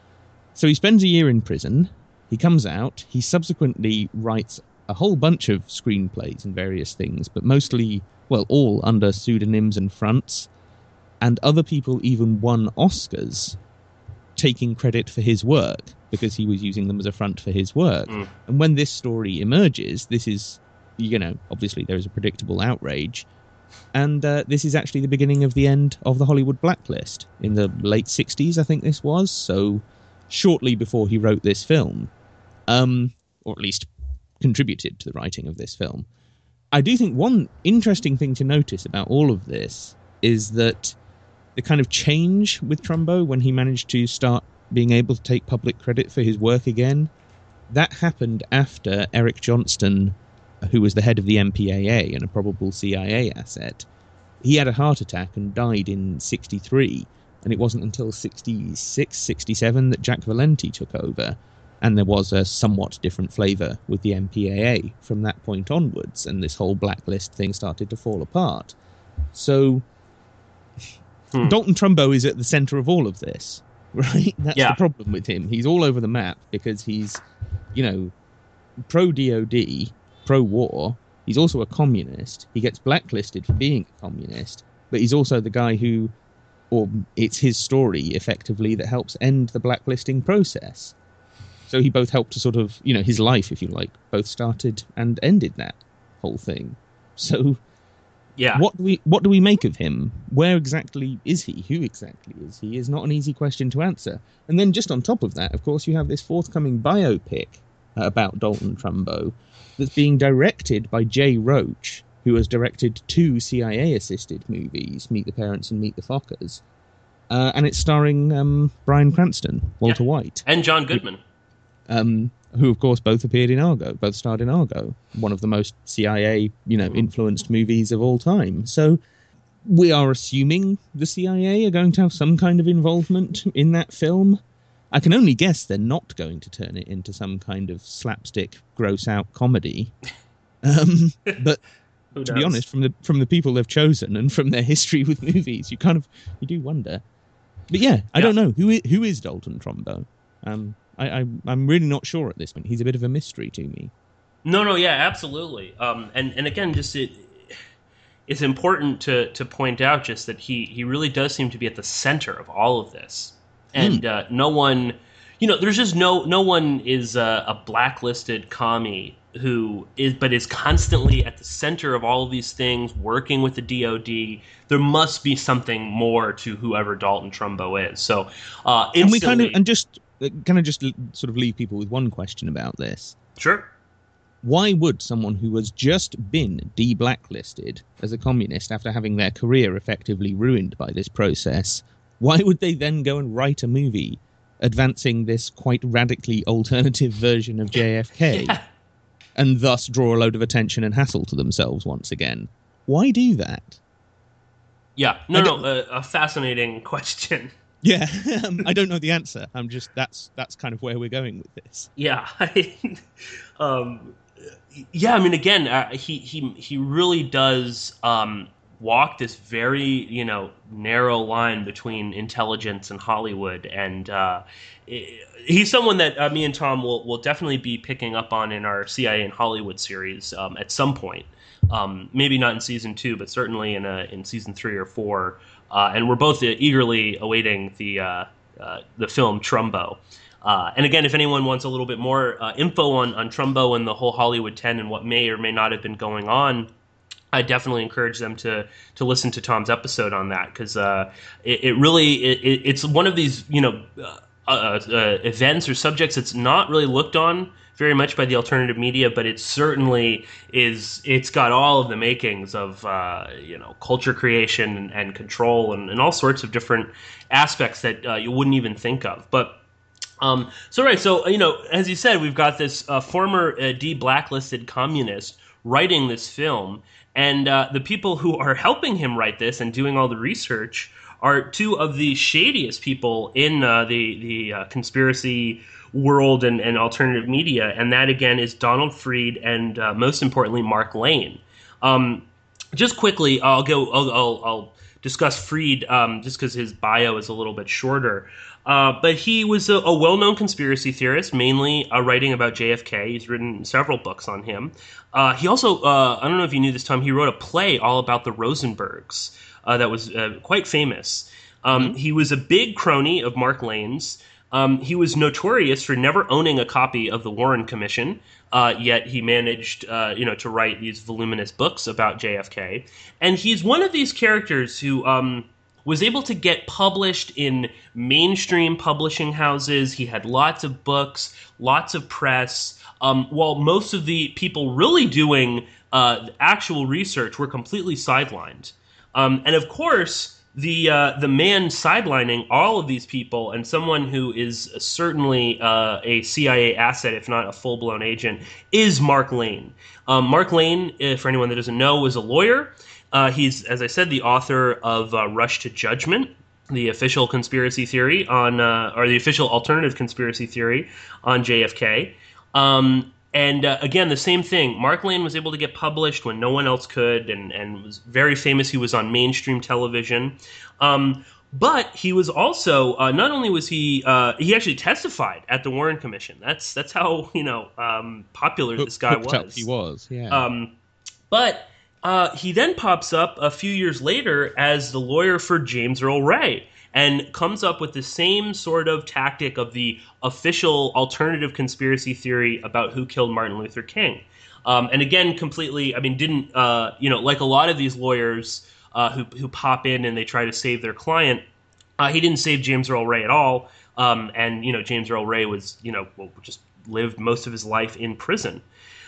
So he spends a year in prison. He comes out. He subsequently writes a whole bunch of screenplays and various things, but mostly, well, all under pseudonyms and fronts. And other people even won Oscars taking credit for his work because he was using them as a front for his work. Mm. And when this story emerges, this is, you know, obviously there is a predictable outrage. And uh, this is actually the beginning of the end of the Hollywood blacklist in the late sixties, I think this was. So shortly before he wrote this film, um, or at least contributed to the writing of this film. I do think one interesting thing to notice about all of this is that the kind of change with Trumbo when he managed to start being able to take public credit for his work again, that happened after Eric Johnston, who was the head of the M P A A and a probable C I A asset, he had a heart attack and died in sixty-three, and it wasn't until sixty-six, sixty-seven that Jack Valenti took over, and there was a somewhat different flavour with the M P A A from that point onwards, and this whole blacklist thing started to fall apart. So Hmm. Dalton Trumbo is at the centre of all of this, right? That's yeah. the problem with him. He's all over the map because he's, you know, pro-D O D, pro-war. He's also a communist. He gets blacklisted for being a communist, but he's also the guy who, or it's his story, effectively, that helps end the blacklisting process. So he both helped to sort of, you know, his life, if you like, both started and ended that whole thing. So... Yeah. What do we what do we make of him? Where exactly is he? Who exactly is he? Is not an easy question to answer. And then just on top of that, of course, you have this forthcoming biopic uh, about Dalton Trumbo that's being directed by Jay Roach, who has directed two C I A-assisted movies, Meet the Parents and Meet the Fockers. Uh, and it's starring um, Bryan Cranston, Walter yeah. White. And John Goodman. Um, who, of course, both appeared in Argo, both starred in Argo, one of the most C I A, you know, influenced movies of all time. So we are assuming the C I A are going to have some kind of involvement in that film. I can only guess they're not going to turn it into some kind of slapstick, gross-out comedy. Um, but to be honest, from the from the people they've chosen and from their history with movies, you kind of you do wonder. But yeah, I yeah. don't know who is, who is Dalton Trumbo. Um, I, I, I'm really not sure at this point. He's a bit of a mystery to me. No, no, yeah, absolutely. Um, and, and again, just it, it's important to, to point out just that he, he really does seem to be at the center of all of this. And mm. uh, no one, you know, there's just no no one is a, a blacklisted commie who is, but is constantly at the center of all of these things, working with the D O D. There must be something more to whoever Dalton Trumbo is. So, uh, instantly, and we kind of and just. Can I just sort of leave people with one question about this? Sure. Why would someone who has just been de-blacklisted as a communist after having their career effectively ruined by this process, why would they then go and write a movie advancing this quite radically alternative version of J F K yeah. and thus draw a load of attention and hassle to themselves once again? Why do that? Yeah, no, no, uh, a fascinating question. Yeah, um, I don't know the answer. I'm just that's that's kind of where we're going with this. Yeah, um, yeah. I mean, again, uh, he he he really does um, walk this very, you know, narrow line between intelligence and Hollywood. And uh, he's someone that uh, me and Tom will, will definitely be picking up on in our C I A in Hollywood series um, at some point. Um, maybe not in season two, but certainly in a, in season three or four. Uh, and we're both eagerly awaiting the uh, uh, the film Trumbo. Uh, and again, if anyone wants a little bit more uh, info on, on Trumbo and the whole Hollywood ten and what may or may not have been going on, I definitely encourage them to to listen to Tom's episode on that, because uh, it, it really it, it's one of these you know uh, uh, uh, events or subjects that's not really looked on very much by the alternative media, but it certainly is. It's got all of the makings of uh, you know culture creation and, and control and, and all sorts of different aspects that uh, you wouldn't even think of. But um, so right, so you know, as you said, we've got this uh, former uh, de-blacklisted communist writing this film. And uh, the people who are helping him write this and doing all the research are two of the shadiest people in uh, the the uh, conspiracy world and, and alternative media, and that again is Donald Fried and uh, most importantly Mark Lane. Um, just quickly, I'll go. I'll, I'll, I'll discuss Fried um, just because his bio is a little bit shorter. Uh, but he was a, a well-known conspiracy theorist, mainly uh, writing about J F K. He's written several books on him. Uh, he also, uh, I don't know if you knew this, Tom, he wrote a play all about the Rosenbergs uh, that was uh, quite famous. Um, mm-hmm. He was a big crony of Mark Lane's. Um, he was notorious for never owning a copy of the Warren Commission, uh, yet he managed, uh, you know, to write these voluminous books about J F K. And he's one of these characters who um, was able to get published in mainstream publishing houses. He had lots of books, lots of press, um, while most of the people really doing uh, actual research were completely sidelined. Um, and of course, the uh, the man sidelining all of these people, and someone who is certainly uh, a C I A asset, if not a full-blown agent, is Mark Lane. Um, Mark Lane, for anyone that doesn't know, was a lawyer. Uh, he's, as I said, the author of uh, Rush to Judgment, the official conspiracy theory on, uh, or the official alternative conspiracy theory on J F K. Um, and uh, again, the same thing. Mark Lane was able to get published when no one else could, and, and was very famous. He was on mainstream television. Um, but he was also, uh, not only was he, uh, he actually testified at the Warren Commission. That's that's how, you know, um, popular this guy was. Up he was, yeah. Um, but uh, he then pops up a few years later as the lawyer for James Earl Ray, and comes up with the same sort of tactic of the official alternative conspiracy theory about who killed Martin Luther King. Um, and again, completely, I mean, didn't, uh, you know, like a lot of these lawyers uh, who, who pop in and they try to save their client, uh, he didn't save James Earl Ray at all. Um, and, you know, James Earl Ray was, you know, well, just lived most of his life in prison.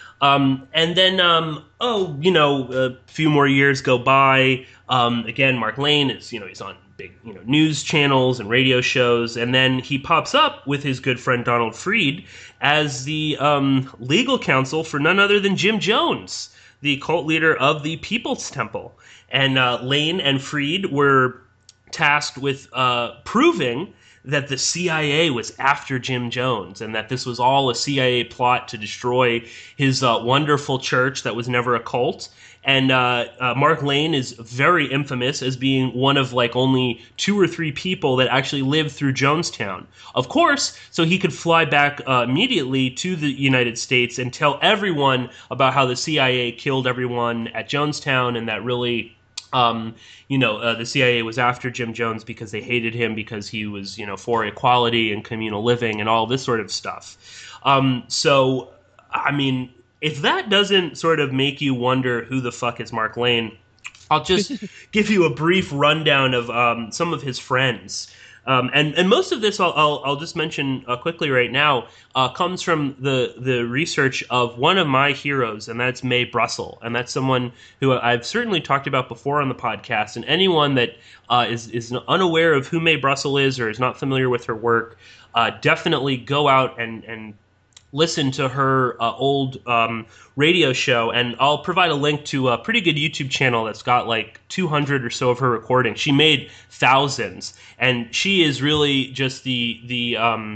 Um, and then, um, oh, you know, a few more years go by. Um, again, Mark Lane is, you know, he's on big, you know, news channels and radio shows. And then he pops up with his good friend Donald Fried as the um, legal counsel for none other than Jim Jones, the cult leader of the People's Temple. And uh, Lane and Fried were tasked with uh, proving that the C I A was after Jim Jones, and that this was all a C I A plot to destroy his uh, wonderful church that was never a cult. And uh, uh, Mark Lane is very infamous as being one of like only two or three people that actually lived through Jonestown. Of course, so he could fly back uh, immediately to the United States and tell everyone about how the C I A killed everyone at Jonestown, and that really... Um, you know, uh, the C I A was after Jim Jones because they hated him because he was, you know, for equality and communal living and all this sort of stuff. Um, so, I mean, if that doesn't sort of make you wonder who the fuck is Mark Lane, I'll just give you a brief rundown of um, some of his friends. Um, and, and most of this, I'll, I'll, I'll just mention uh, quickly right now, uh, comes from the, the research of one of my heroes, and that's Mae Brussell. And that's someone who I've certainly talked about before on the podcast. And anyone that uh, is, is unaware of who Mae Brussell is or is not familiar with her work, uh, definitely go out and, and listen to her uh, old um, radio show, and I'll provide a link to a pretty good YouTube channel that's got like two hundred or so of her recordings. She made thousands, and she is really just the the um,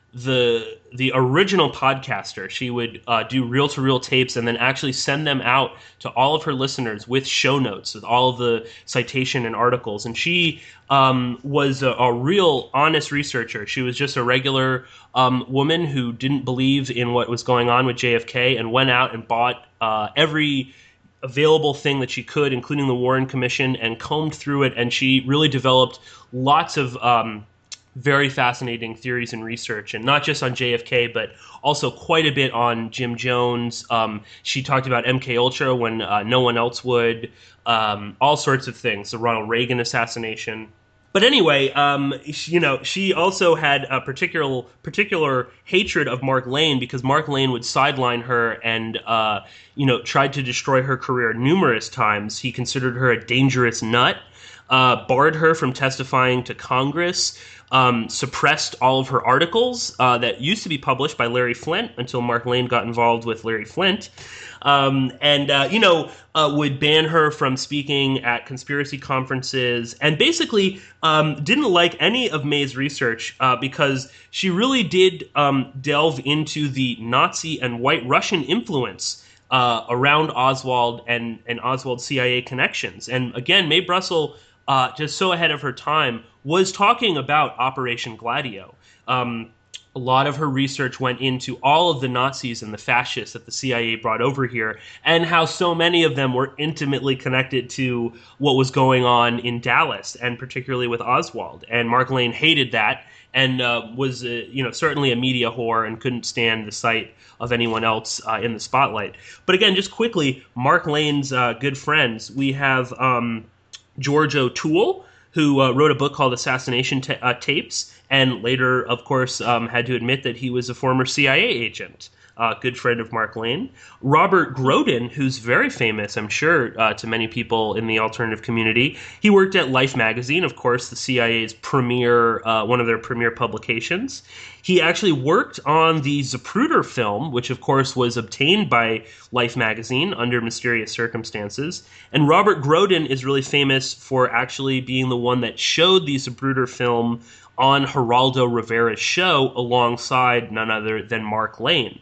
the the original podcaster. She would uh, do reel-to-reel tapes and then actually send them out to all of her listeners with show notes, with all of the citation and articles. And she um, was a, a real honest researcher. She was just a regular um, woman who didn't believe in what was going on with J F K and went out and bought uh, every available thing that she could, including the Warren Commission, and combed through it. And she really developed lots of um, very fascinating theories and research, and not just on J F K, but also quite a bit on Jim Jones. Um, she talked about M K Ultra when uh, no one else would, um, all sorts of things, the Ronald Reagan assassination. But anyway, um, she, you know, she also had a particular particular hatred of Mark Lane, because Mark Lane would sideline her and, uh, you know, tried to destroy her career numerous times. He considered her a dangerous nut, uh, barred her from testifying to Congress, Um, suppressed all of her articles uh, that used to be published by Larry Flynt until Mark Lane got involved with Larry Flynt, um, and, uh, you know, uh, would ban her from speaking at conspiracy conferences, and basically um, didn't like any of May's research uh, because she really did um, delve into the Nazi and White Russian influence uh, around Oswald and, and Oswald's C I A connections. And again, Mae Brussell, uh, just so ahead of her time, was talking about Operation Gladio. Um, a lot of her research went into all of the Nazis and the fascists that the C I A brought over here, and how so many of them were intimately connected to what was going on in Dallas, and particularly with Oswald. And Mark Lane hated that, and uh, was, uh, you know, certainly a media whore and couldn't stand the sight of anyone else uh, in the spotlight. But again, just quickly, Mark Lane's uh, good friends, we have um, George O'Toole, who uh, wrote a book called Assassination Ta- uh, Tapes, and later, of course, um, had to admit that he was a former C I A agent, a uh, good friend of Mark Lane. Robert Grodin, who's very famous, I'm sure, uh, to many people in the alternative community. He worked at Life magazine, of course, the C I A's premier, uh, one of their premier publications. He actually worked on the Zapruder film, which, of course, was obtained by Life magazine under mysterious circumstances. And Robert Grodin is really famous for actually being the one that showed the Zapruder film on Geraldo Rivera's show alongside none other than Mark Lane.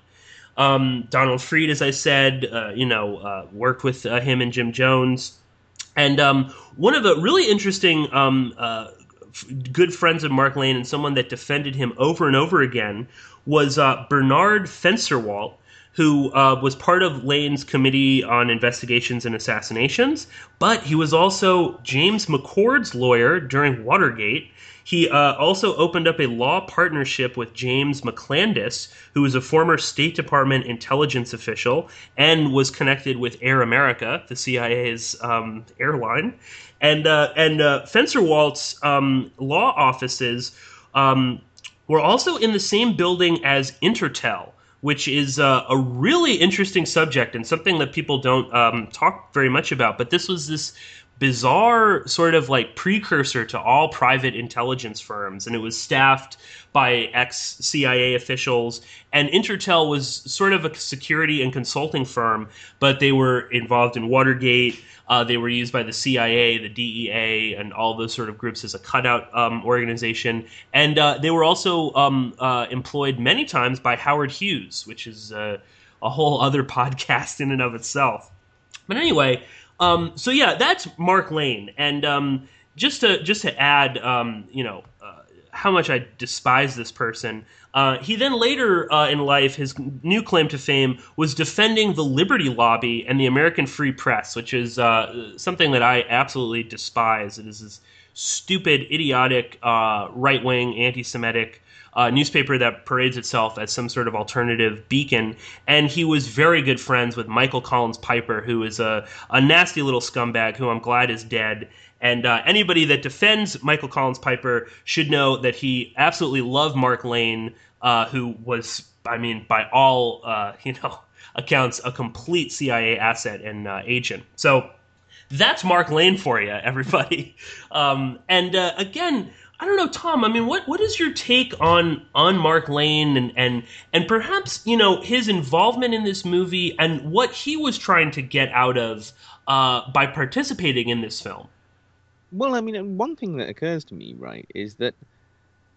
Um, Donald Freed, as I said, uh, you know, uh, worked with uh, him and Jim Jones. And um, one of the really interesting um, uh, f- good friends of Mark Lane, and someone that defended him over and over again, was uh, Bernard Fensterwalt, who uh, was part of Lane's Committee on Investigations and Assassinations, but he was also James McCord's lawyer during Watergate. He uh, also opened up a law partnership with James McClandis, who was a former State Department intelligence official and was connected with Air America, the C I A's um, airline. And uh, and uh, Fensterwalt's um, law offices um, were also in the same building as Intertel, which is uh, a really interesting subject and something that people don't um, talk very much about. But this was this bizarre sort of like precursor to all private intelligence firms, and it was staffed by ex-C I A officials. And Intertel was sort of a security and consulting firm, but they were involved in Watergate. Uh, they were used by the C I A, the D E A, and all those sort of groups as a cutout um, organization. And uh, they were also um, uh, employed many times by Howard Hughes, which is uh, a whole other podcast in and of itself. But anyway, Um, so yeah, that's Mark Lane, and um, just to just to add, um, you know, uh, how much I despise this person. Uh, he then later uh, in life, his new claim to fame was defending the Liberty Lobby and the American Free Press, which is uh, something that I absolutely despise. It is this stupid, idiotic, uh, right-wing, anti-Semitic Uh, newspaper that parades itself as some sort of alternative beacon. And he was very good friends with Michael Collins Piper, who is a, a nasty little scumbag who I'm glad is dead. And uh, anybody that defends Michael Collins Piper should know that he absolutely loved Mark Lane, uh, who was, I mean, by all uh, you know accounts, a complete C I A asset and uh, agent. So that's Mark Lane for you, everybody. Um, and uh, again, I don't know, Tom, I mean, what, what is your take on on Mark Lane and, and and perhaps, you know, his involvement in this movie and what he was trying to get out of uh, by participating in this film? Well, I mean, one thing that occurs to me, right, is that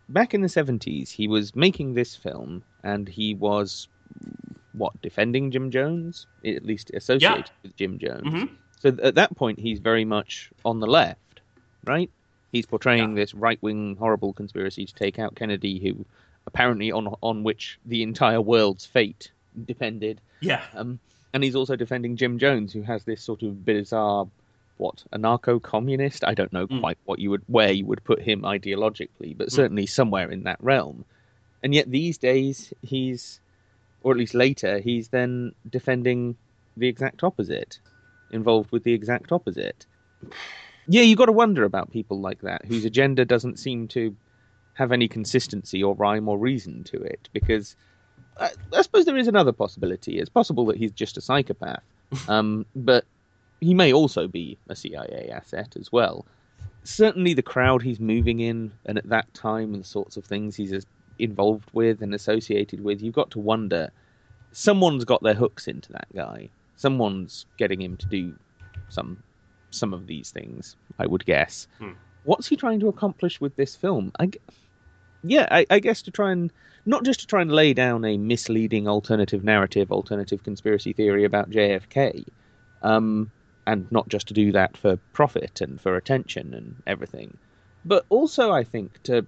back in the seventies, he was making this film, and he was, what, defending Jim Jones? At least associated Yeah. with Jim Jones. Mm-hmm. So at that point, he's very much on the left, right? He's portraying Yeah. this right-wing, horrible conspiracy to take out Kennedy, who apparently on on which the entire world's fate depended. Yeah. Um, and he's also defending Jim Jones, who has this sort of bizarre, what, anarcho-communist? I don't know Mm. quite what you would where you would put him ideologically, but Mm. certainly somewhere in that realm. And yet these days, he's, or at least later, he's then defending the exact opposite, involved with the exact opposite. Yeah, you got to wonder about people like that, whose agenda doesn't seem to have any consistency or rhyme or reason to it, because I, I suppose there is another possibility. It's possible that he's just a psychopath, um, but he may also be a C I A asset as well. Certainly the crowd he's moving in, and at that time, and the sorts of things he's involved with and associated with, you've got to wonder, someone's got their hooks into that guy. Someone's getting him to do some some of these things, I would guess. Hmm. What's he trying to accomplish with this film? I, g- yeah, I, I guess to try and, not just to try and lay down a misleading alternative narrative, alternative conspiracy theory about J F K, um, and not just to do that for profit and for attention and everything, but also, I think, to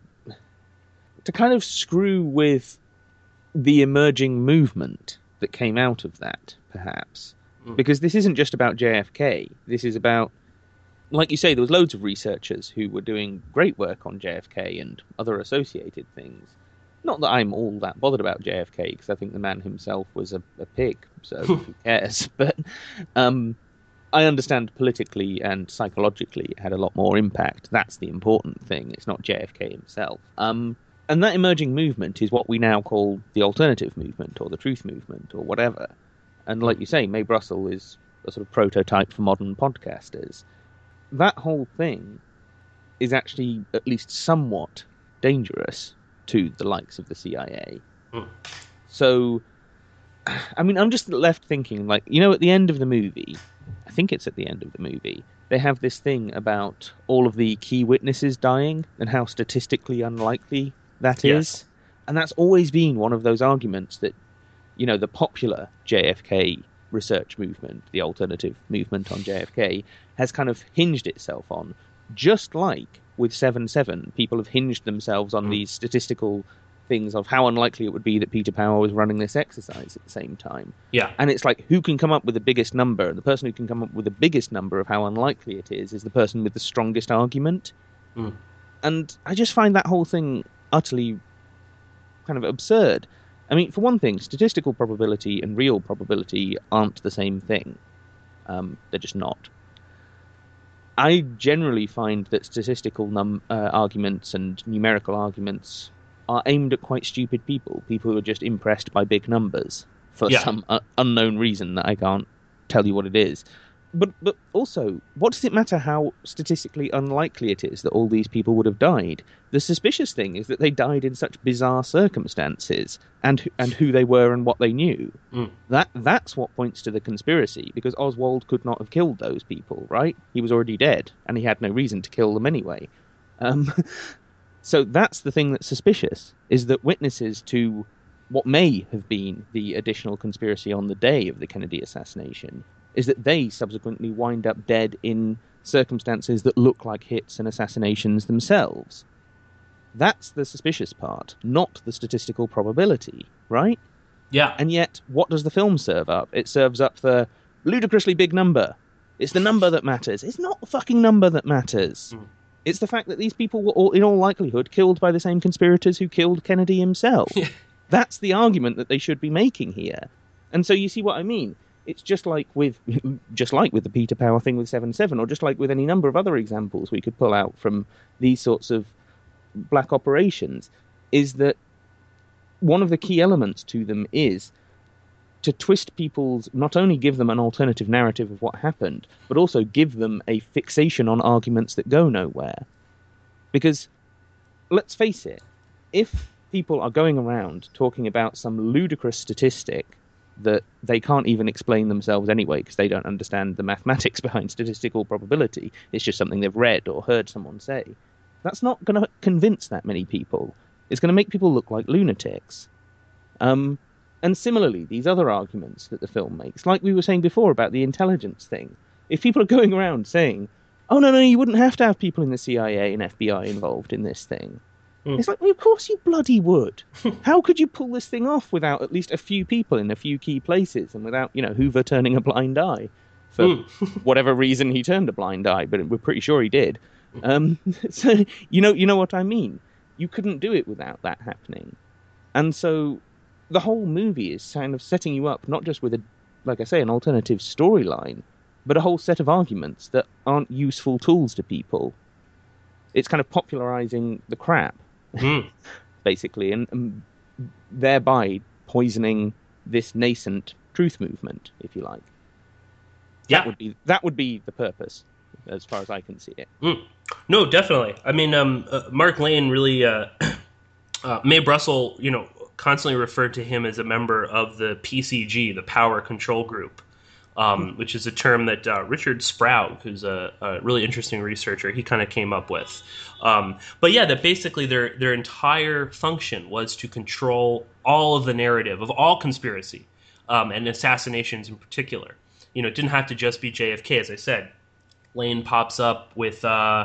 to kind of screw with the emerging movement that came out of that, perhaps. Mm. Because this isn't just about J F K. This is about, like you say, there was loads of researchers who were doing great work on J F K and other associated things. Not that I'm all that bothered about J F K, because I think the man himself was a, a pig, so who cares? But um, I understand politically and psychologically it had a lot more impact. That's the important thing. It's not J F K himself. Um, and that emerging movement is what we now call the alternative movement or the truth movement or whatever. And like you say, Mae Brussell is a sort of prototype for modern podcasters. That whole thing is actually at least somewhat dangerous to the likes of the C I A. Mm. So, I mean, I'm just left thinking, like, you know, at the end of the movie, I think it's at the end of the movie, they have this thing about all of the key witnesses dying and how statistically unlikely that Yes. is. And that's always been one of those arguments that, you know, the popular J F K research movement, the alternative movement on J F K, has kind of hinged itself on. Just like with seven seven, people have hinged themselves on Mm. these statistical things of how unlikely it would be that Peter Power was running this exercise at the same time. Yeah. And it's like, who can come up with the biggest number? And the person who can come up with the biggest number of how unlikely it is is the person with the strongest argument. Mm. And I just find that whole thing utterly kind of absurd. I mean, for one thing, statistical probability and real probability aren't the same thing. Um, they're just not. I generally find that statistical num- uh, arguments and numerical arguments are aimed at quite stupid people, people who are just impressed by big numbers for Yeah. some uh, unknown reason that I can't tell you what it is. But but also, what does it matter how statistically unlikely it is that all these people would have died? The suspicious thing is that they died in such bizarre circumstances, and and who they were and what they knew. Mm. That that's what points to the conspiracy, because Oswald could not have killed those people, right? He was already dead, and he had no reason to kill them anyway. Um, so that's the thing that's suspicious, is that witnesses to what may have been the additional conspiracy on the day of the Kennedy assassination is that they subsequently wind up dead in circumstances that look like hits and assassinations themselves. That's the suspicious part, not the statistical probability, right? Yeah. And yet, what does the film serve up? It serves up the ludicrously big number. It's the number that matters. It's not the fucking number that matters. Mm. It's the fact that these people were, all, in all likelihood, killed by the same conspirators who killed Kennedy himself. That's the argument that they should be making here. And so you see what I mean? It's just like with just like with the Peter Power thing with seven seven, or just like with any number of other examples we could pull out from these sorts of black operations, is that one of the key elements to them is to twist people's, not only give them an alternative narrative of what happened, but also give them a fixation on arguments that go nowhere. Because, let's face it, if people are going around talking about some ludicrous statistic that they can't even explain themselves anyway because they don't understand the mathematics behind statistical probability, it's just something they've read or heard someone say, that's not going to convince that many people. It's going to make people look like lunatics. Um, and similarly, these other arguments that the film makes, like we were saying before about the intelligence thing, if people are going around saying, oh, no, no, you wouldn't have to have people in the C I A and F B I involved in this thing. Mm. It's like, well, of course you bloody would. How could you pull this thing off without at least a few people in a few key places and without, you know, Hoover turning a blind eye for mm. whatever reason he turned a blind eye, but we're pretty sure he did. Um, so, you know, you know what I mean? You couldn't do it without that happening. And so the whole movie is kind of setting you up, not just with, a, like I say, an alternative storyline, but a whole set of arguments that aren't useful tools to people. It's kind of popularizing the crap, mm. basically, and, and thereby poisoning this nascent truth movement, if you like. Yeah. That would be, that would be the purpose, as far as I can see it. Mm. No, definitely. I mean, um, uh, Mark Lane really, uh, uh, Mae Brussell, you know, constantly referred to him as a member of the P C G, the Power Control Group, um, mm. which is a term that uh, Richard Sprout, who's a, a really interesting researcher, he kind of came up with. Um, but yeah, that basically their their entire function was to control all of the narrative of all conspiracy, um, and assassinations in particular. You know, it didn't have to just be J F K, as I said. Lane pops up with uh,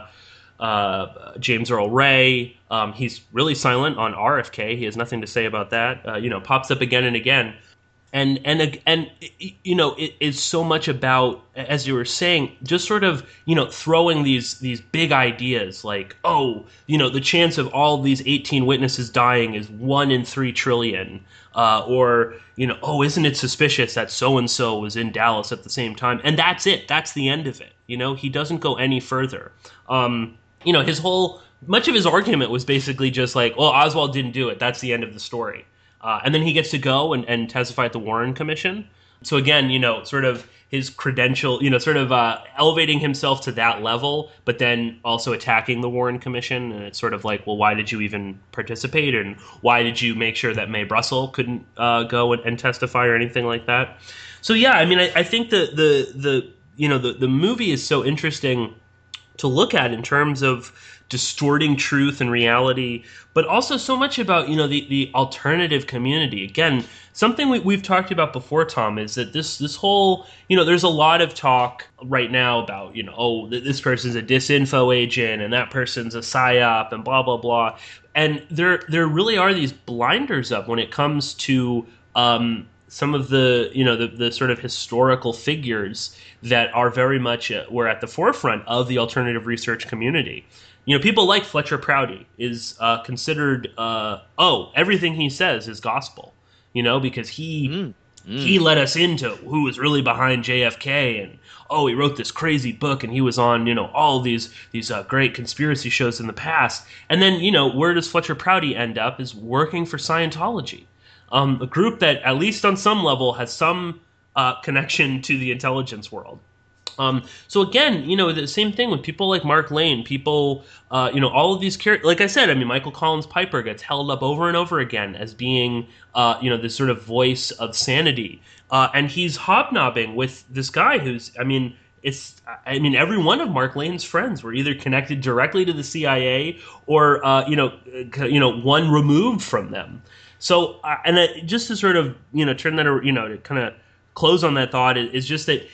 uh, James Earl Ray. Um, he's really silent on R F K. He has nothing to say about that. Uh, you know, pops up again and again. And, and, and you know, it is so much about, as you were saying, just sort of, you know, throwing these these big ideas like, oh, you know, the chance of all these eighteen witnesses dying is one in three trillion. Uh, or, you know, oh, isn't it suspicious that so-and-so was in Dallas at the same time? And that's it. That's the end of it. You know, he doesn't go any further. Um, you know, his whole, much of his argument was basically just like, well, Oswald didn't do it. That's the end of the story. Uh, and then he gets to go and, and testify at the Warren Commission. So again, you know, sort of his credential, you know, sort of uh, elevating himself to that level, but then also attacking the Warren Commission. And it's sort of like, well, why did you even participate? And why did you make sure that Mae Brussell couldn't uh, go and, and testify or anything like that? So, yeah, I mean, I, I think the, the, the, you know, the, the movie is so interesting to look at in terms of distorting truth and reality, but also so much about, you know, the, the alternative community. Again, something we, we've talked about before, Tom, is that this this whole, you know, there's a lot of talk right now about, you know, oh, this person's a disinfo agent and that person's a psyop and blah, blah, blah. And there there really are these blinders up when it comes to um, some of the, you know, the, the sort of historical figures that are very much, uh, were at the forefront of the alternative research community. You know, people like Fletcher Prouty is uh, considered, uh, oh, everything he says is gospel, you know, because he mm, mm. he let us into who was really behind J F K, and, oh, he wrote this crazy book, and he was on, you know, all these these uh, great conspiracy shows in the past. And then, you know, where does Fletcher Prouty end up is working for Scientology, um, a group that, at least on some level, has some uh, connection to the intelligence world. Um, so again, you know, the same thing with people like Mark Lane, people, uh, you know, all of these characters, like I said, I mean, Michael Collins Piper gets held up over and over again as being, uh, you know, this sort of voice of sanity. Uh, and he's hobnobbing with this guy who's, I mean, it's, I mean, every one of Mark Lane's friends were either connected directly to the C I A or, uh, you know, you know, one removed from them. So, uh, and uh, just to sort of, you know, turn that, you know, to kind of close on that thought is just that,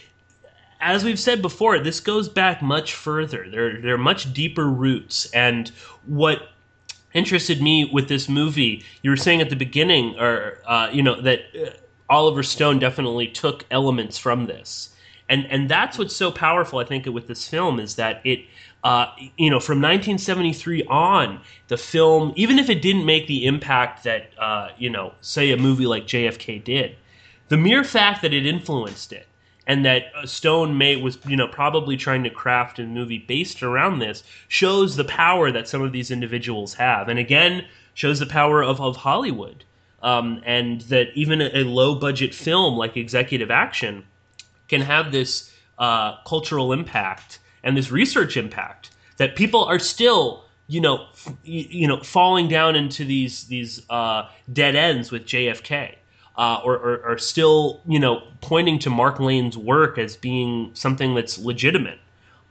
as we've said before, this goes back much further. There, there are much deeper roots. And what interested me with this movie, you were saying at the beginning, or uh, you know, that uh, Oliver Stone definitely took elements from this, and and that's what's so powerful, I think, with this film is that it, uh, you know, from nineteen seventy-three on, the film, even if it didn't make the impact that uh, you know, say a movie like J F K did, the mere fact that it influenced it. And that Stone may was, you know, probably trying to craft a movie based around this shows the power that some of these individuals have, and again shows the power of of Hollywood, um, and that even a, a low budget film like Executive Action can have this uh, cultural impact and this research impact that people are still, you know, f- you know, falling down into these these uh, dead ends with J F K. Uh, or, or, or still, you know, pointing to Mark Lane's work as being something that's legitimate.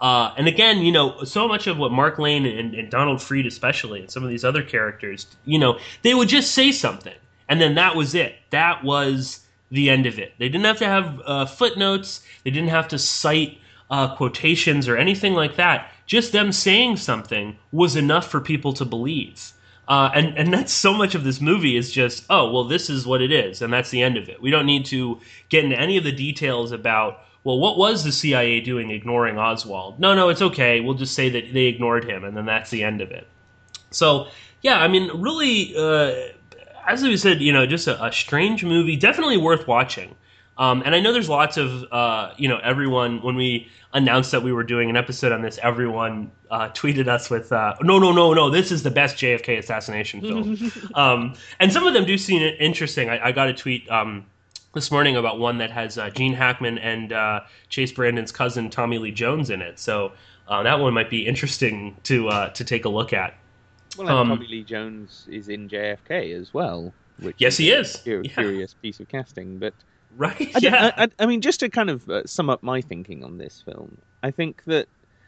Uh, and again, you know, so much of what Mark Lane and, and Donald Freed especially, and some of these other characters, you know, they would just say something, and then that was it. That was the end of it. They didn't have to have uh, footnotes. They didn't have to cite uh, quotations or anything like that. Just them saying something was enough for people to believe. Uh, and, and that's so much of this movie is just, oh, well, this is what it is, and that's the end of it. We don't need to get into any of the details about, well, what was the C I A doing ignoring Oswald? No, no, it's okay. We'll just say that they ignored him, and then that's the end of it. So, yeah, I mean, really, uh, as we said, you know, just a, a strange movie, definitely worth watching. Um, and I know there's lots of, uh, you know, everyone, when we announced that we were doing an episode on this, everyone uh, tweeted us with, uh, no, no, no, no, this is the best J F K assassination film. um, and some of them do seem interesting. I, I got a tweet um, this morning about one that has uh, Gene Hackman and uh, Chase Brandon's cousin Tommy Lee Jones in it. So uh, that one might be interesting to uh, to take a look at. Well, and Um, Tommy Lee Jones is in J F K as well. Which Yes, he a is. cur- Yeah. Curious piece of casting, but Right? I, don't- Yeah. I, I, I mean, just to kind of uh, sum up my thinking on this film, I think that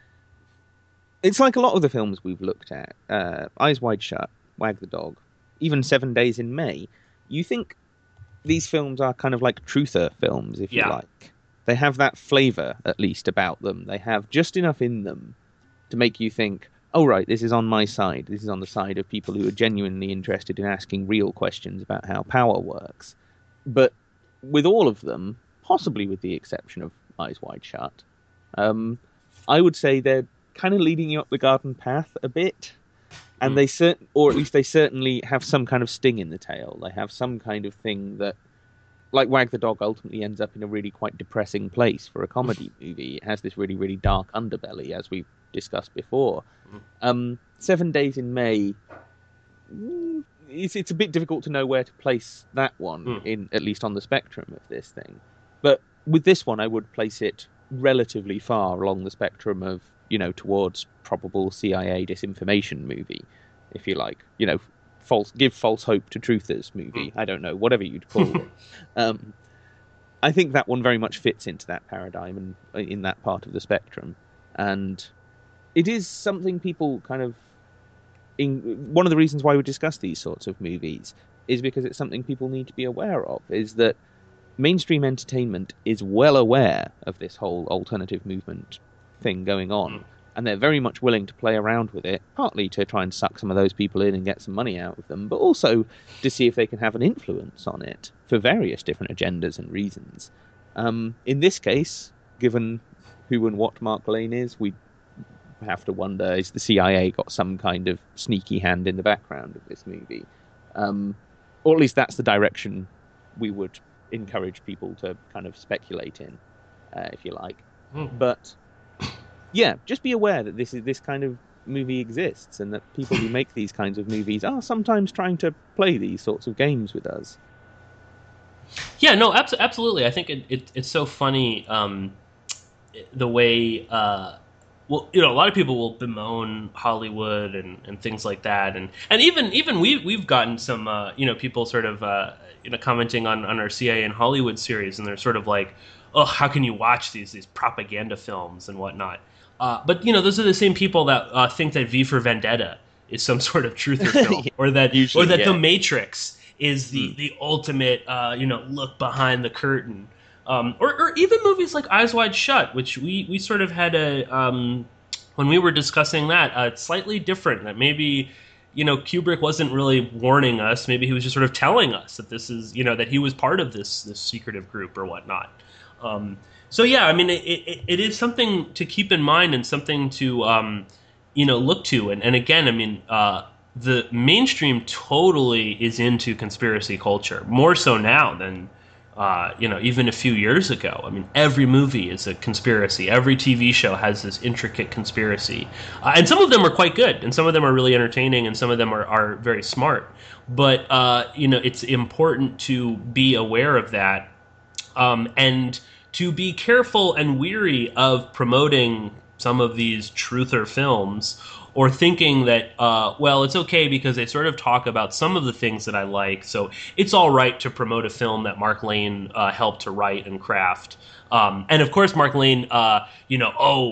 it's like a lot of the films we've looked at, uh, Eyes Wide Shut, Wag the Dog, even Seven Days in May. You think these films are kind of like truther films, if Yeah. you like. They have that flavour, at least, about them. They have just enough in them to make you think, oh, right, this is on my side. This is on the side of people who are genuinely interested in asking real questions about how power works. But with all of them, possibly with the exception of Eyes Wide Shut, um, I would say they're kind of leading you up the garden path a bit. And Mm. they cert- or at least they certainly have some kind of sting in the tail. They have some kind of thing that, like Wag the Dog, ultimately ends up in a really quite depressing place for a comedy movie. It has this really, really dark underbelly, as we've discussed before. Mm. Um, Seven Days in May, mm, it's, it's a bit difficult to know where to place that one, Mm. in at least on the spectrum of this thing. But with this one, I would place it relatively far along the spectrum of, you know, towards probable C I A disinformation movie, if you like. You know, false give false hope to truthers movie. I don't know, whatever you'd call it. Um, I think that one very much fits into that paradigm and in that part of the spectrum. And it is something people kind of... In, one of the reasons why we discuss these sorts of movies is because it's something people need to be aware of, is that mainstream entertainment is well aware of this whole alternative movement thing going on. Mm. And they're very much willing to play around with it, partly to try and suck some of those people in and get some money out of them, but also to see if they can have an influence on it for various different agendas and reasons. Um, in this case, given who and what Mark Lane is, we have to wonder, is the C I A got some kind of sneaky hand in the background of this movie? Um, or at least that's the direction we would encourage people to kind of speculate in, uh, if you like. Mm. But yeah, just be aware that this is this kind of movie exists, and that people who make these kinds of movies are sometimes trying to play these sorts of games with us. Yeah, no, abso- absolutely. I think it, it, it's so funny um, the way, uh, well, you know, a lot of people will bemoan Hollywood and, and things like that, and, and even even we we've gotten some uh, you know, people sort of uh, you know, commenting on, on our C I A in Hollywood series, and they're sort of like, oh, how can you watch these these propaganda films and whatnot? Uh, but you know, those are the same people that uh, think that V for Vendetta is some sort of truther film, or that Usually, or that yeah. The Matrix is the mm. the ultimate uh, you know, look behind the curtain, um, or or even movies like Eyes Wide Shut, which we, we sort of had a um, when we were discussing that, uh, it's slightly different. That maybe, you know, Kubrick wasn't really warning us. Maybe he was just sort of telling us that this is, you know, that he was part of this this secretive group or whatnot. Um, so yeah, I mean, it, it, it is something to keep in mind and something to, um, you know, look to. And, and again, I mean, uh, the mainstream totally is into conspiracy culture, more so now than, uh, you know, even a few years ago. I mean, every movie is a conspiracy. Every T V show has this intricate conspiracy. Uh, and some of them are quite good, and some of them are really entertaining, and some of them are, are very smart. But, uh, you know, it's important to be aware of that. Um, and to be careful and weary of promoting some of these truther films, or thinking that, uh, well, it's okay because they sort of talk about some of the things that I like, so it's all right to promote a film that Mark Lane uh, helped to write and craft. Um, and of course, Mark Lane, uh, you know, oh,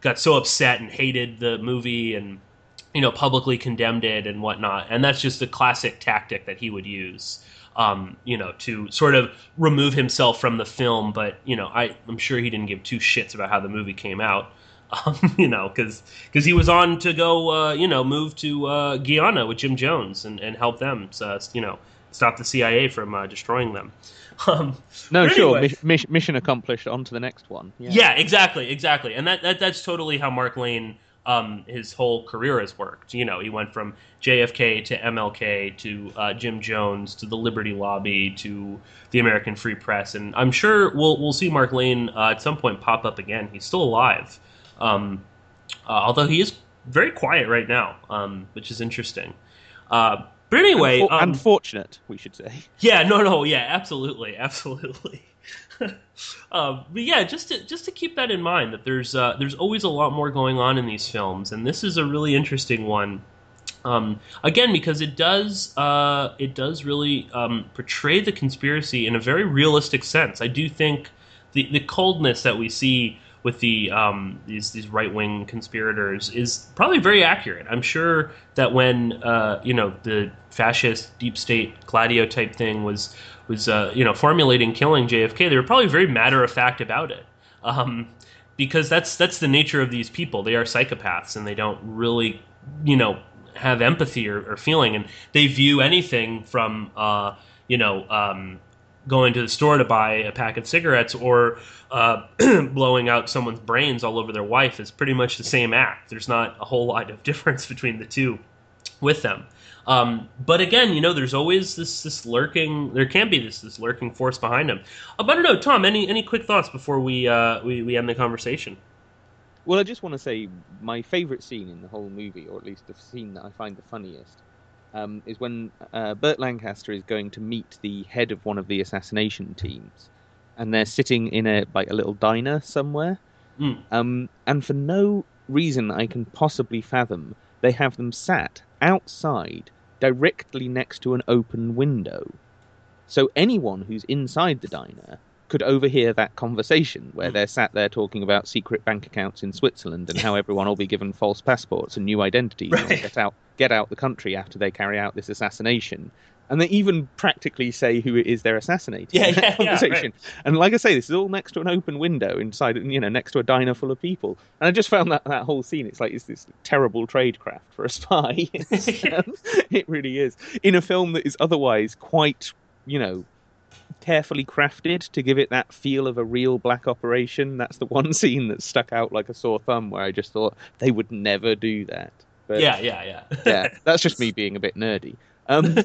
got so upset and hated the movie and, you know, publicly condemned it and whatnot. And that's just a classic tactic that he would use, um, you know, to sort of remove himself from the film. But, you know, I, I'm sure he didn't give two shits about how the movie came out, um, you know, because because he was on to go, uh, you know, move to uh, Guyana with Jim Jones and, and help them, uh, you know, stop the C I A from uh, destroying them. Um, no, sure. Anyway. Mission, mission accomplished. On to the next one. Yeah, yeah exactly, exactly. And that, that that's totally how Mark Lane, um, his whole career has worked. You know, he went from J F K to M L K to uh, Jim Jones to the Liberty Lobby to the American Free Press. And I'm sure we'll we'll see Mark Lane uh, at some point pop up again. He's still alive, um, uh, although he is very quiet right now, um, which is interesting. Uh, But anyway, Unfor- um, unfortunate, we should say. Yeah, no, no, yeah, absolutely, absolutely. um, but yeah, just to just to keep that in mind, that there's uh, there's always a lot more going on in these films, and this is a really interesting one. Um, again, because it does uh, it does really um, portray the conspiracy in a very realistic sense. I do think the the coldness that we see with the um, these these right wing conspirators is probably very accurate. I'm sure that when uh, you know the fascist deep state Gladio type thing was was uh, you know formulating killing J F K, they were probably very matter of fact about it, um, because that's that's the nature of these people. They are psychopaths and they don't really you know have empathy or, or feeling, and they view anything from uh, you know. Um, going to the store to buy a pack of cigarettes or uh, blowing out someone's brains all over their wife is pretty much the same act. There's not a whole lot of difference between the two with them. Um, but again, you know, there's always this this lurking, there can be this this lurking force behind them. Uh, but I don't know, Tom, any any quick thoughts before we, uh, we, we end the conversation? Well, I just want to say my favourite scene in the whole movie, or at least the scene that I find the funniest, Um, is when uh, Burt Lancaster is going to meet the head of one of the assassination teams, and they're sitting in a like a little diner somewhere, Mm. um, and for no reason I can possibly fathom, they have them sat outside directly next to an open window, so anyone who's inside the diner could overhear that conversation where they're sat there talking about secret bank accounts in Switzerland and how everyone will be given false passports and new identities Right. and get out get out the country after they carry out this assassination. And they even practically say who it is they're assassinating Yeah, in that yeah, yeah, conversation. right. And like I say, this is all next to an open window inside, you know, next to a diner full of people. And I just found that, that whole scene, it's like it's this terrible tradecraft for a spy. It's, um, it really is. In a film that is otherwise quite, you know, carefully crafted to give it that feel of a real black operation. That's the one scene that stuck out like a sore thumb where I just thought they would never do that. But, Yeah, yeah, yeah. yeah, that's just me being a bit nerdy. Um,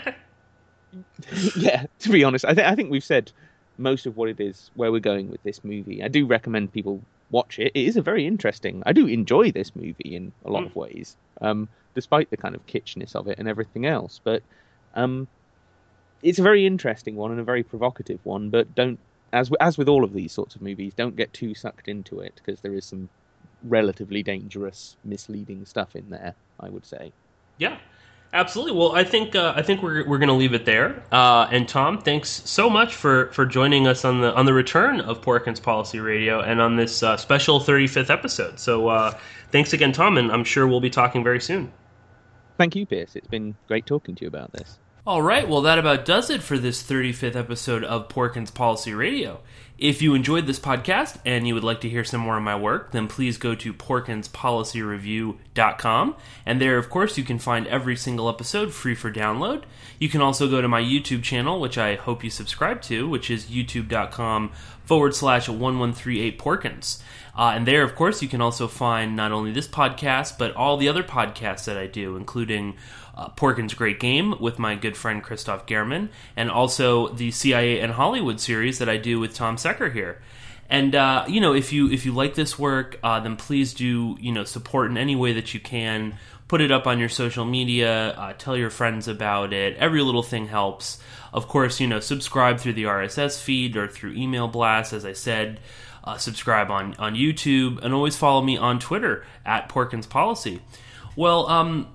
yeah, to be honest, I, th- I think we've said most of what it is, where we're going with this movie. I do recommend people watch it. It is a very interesting. I do enjoy this movie in a lot Mm. of ways, um, despite the kind of kitschness of it and everything else. But um, it's a very interesting one and a very provocative one. But don't, as as with all of these sorts of movies, don't get too sucked into it because there is some relatively dangerous, misleading stuff in there, I would say. Yeah, absolutely. Well, I think uh, I think we're we're going to leave it there. Uh, and Tom, thanks so much for, for joining us on the on the return of Porkins Policy Radio and on this uh, special thirty-fifth episode. So uh, thanks again, Tom, and I'm sure we'll be talking very soon. Thank you, Pierce. It's been great talking to you about this. All right, well, that about does it for this thirty-fifth episode of Porkins Policy Radio. If you enjoyed this podcast and you would like to hear some more of my work, then please go to porkins policy review dot com. And there, of course, you can find every single episode free for download. You can also go to my YouTube channel, which I hope you subscribe to, which is youtube.com forward slash 1138 Porkins. Uh, and there, of course, you can also find not only this podcast, but all the other podcasts that I do, including uh, Porkins Great Game with my good friend Christoph Gehrman, and also the C I A and Hollywood series that I do with Tom Secker here. And, uh, you know, if you if you like this work, uh, then please do, you know, support in any way that you can. Put it up on your social media, uh, tell your friends about it. Every little thing helps. Of course, you know, subscribe through the R S S feed or through email blasts, as I said. Uh, subscribe on, on YouTube, and always follow me on Twitter, at Porkins Policy. Well, um,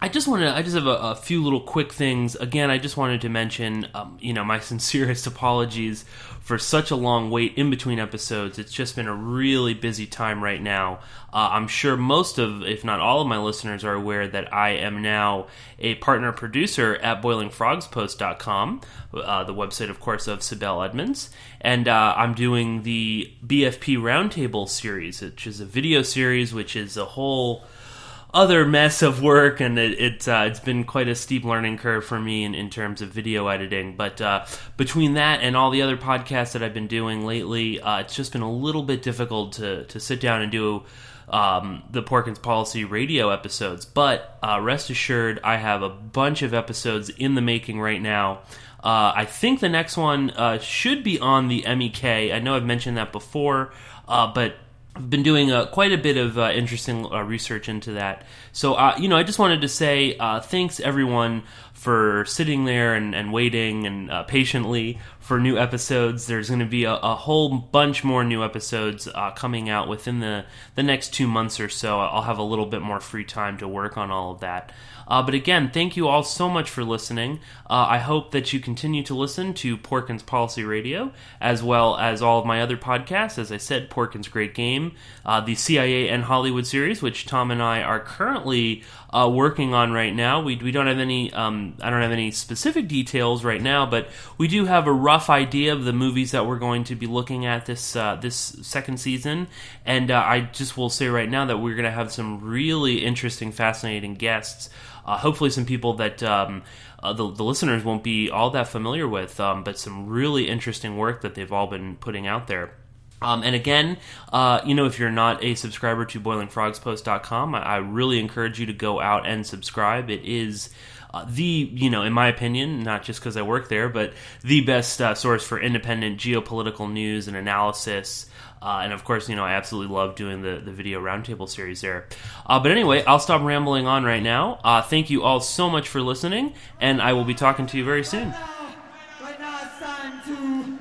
I just want to. I just have a, a few little quick things. Again, I just wanted to mention, um, you know, my sincerest apologies for such a long wait in between episodes. It's just been a really busy time right now. Uh, I'm sure most of, if not all of my listeners are aware that I am now a partner producer at boiling frogs post dot com, uh, the website, of course, of Sibel Edmonds. And uh, I'm doing the B F P Roundtable series, which is a video series, which is a whole other mess of work, and it, it uh, it's been quite a steep learning curve for me in, in terms of video editing. But uh, between that and all the other podcasts that I've been doing lately, uh, it's just been a little bit difficult to to sit down and do um, the Porkins Policy Radio episodes. But uh, rest assured, I have a bunch of episodes in the making right now. Uh, I think the next one uh, should be on the M E K. I know I've mentioned that before, uh, but I've been doing uh, quite a bit of uh, interesting uh, research into that. So, uh, you know, I just wanted to say uh, thanks, everyone, for sitting there and, and waiting and uh, patiently for new episodes. There's going to be a, a whole bunch more new episodes uh, coming out within the, the next two months or so. I'll have a little bit more free time to work on all of that. Uh, but again, thank you all so much for listening. Uh, I hope that you continue to listen to Porkins Policy Radio, as well as all of my other podcasts. As I said, Porkins Great Game, uh, the C I A and Hollywood series, which Tom and I are currently uh, working on right now. We we don't have any um, I don't have any specific details right now, but we do have a rough idea of the movies that we're going to be looking at this uh, this second season. And uh, I just will say right now that we're going to have some really interesting, fascinating guests. Uh, hopefully some people that um, uh, the, the listeners won't be all that familiar with, um, but some really interesting work that they've all been putting out there. Um, and again, uh, you know, if you're not a subscriber to boiling frogs post dot com, I, I really encourage you to go out and subscribe. It is uh, the, you know, in my opinion, not just because I work there, but the best uh, source for independent geopolitical news and analysis. Uh, and of course, you know, I absolutely love doing the, the video roundtable series there. Uh, but anyway, I'll stop rambling on right now. Uh, thank you all so much for listening, and I will be talking to you very soon. Right now, right now it's time to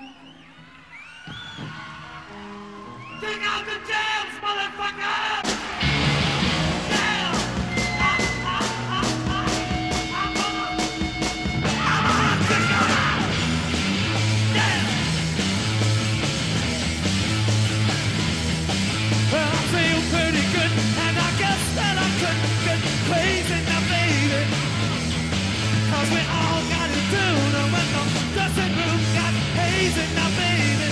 take out the jams, motherfucker! Yeah! Ah, ah, ah, ah. I'm gonna, I'm gonna take it out! Yeah! Well, I feel pretty good, and I guess that I couldn't get crazy now, baby. Cause we all got it down, and when the dressing room got hazy now, baby.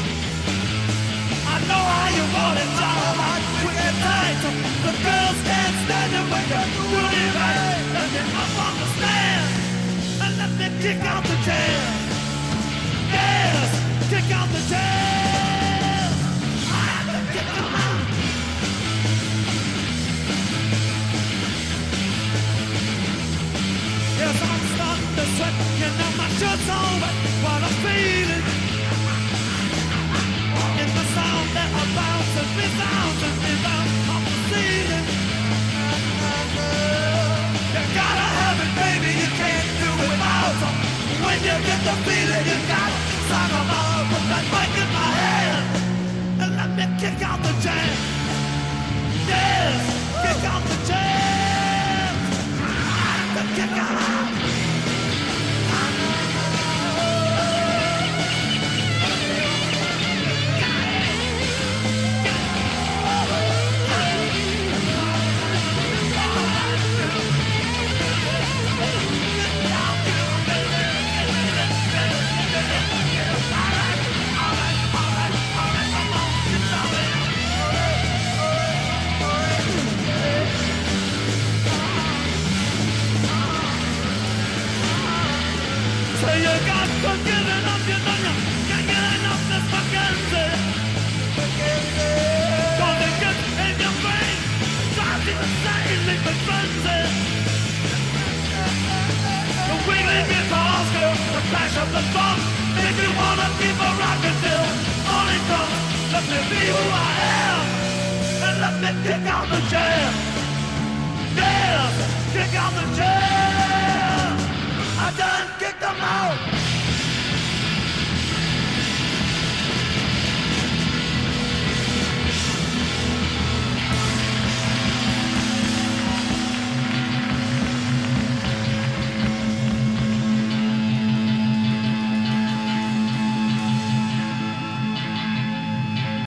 I know how you want it, y'all, hot, quick and tight. The girls can't stand it when you're doing it right. Let me up on the stand, and let me kick out the jam. Yes, kick out the jam. I have to kick them out. Yes, I'm starting to sweat, you know my shirt's all wet. What I'm feeling in the sound that I bounce and resounds and rebounds off the ceiling. You gotta have it, baby, you can't do it without. When you get the feeling, you gotta sign them out. Put that mic in my hand and let me kick out the jam. Yes, kick out the jam. I have to kick out. So you got to get enough, you know you can't get enough this Mackenzie. Cause it gets in your brain, drives you insane, leave me frenzy. The wiggling guitars, girl, the crash of the drum, make you wanna keep a rockin' till morning comes. Let me be who I am, and let me kick out the jam.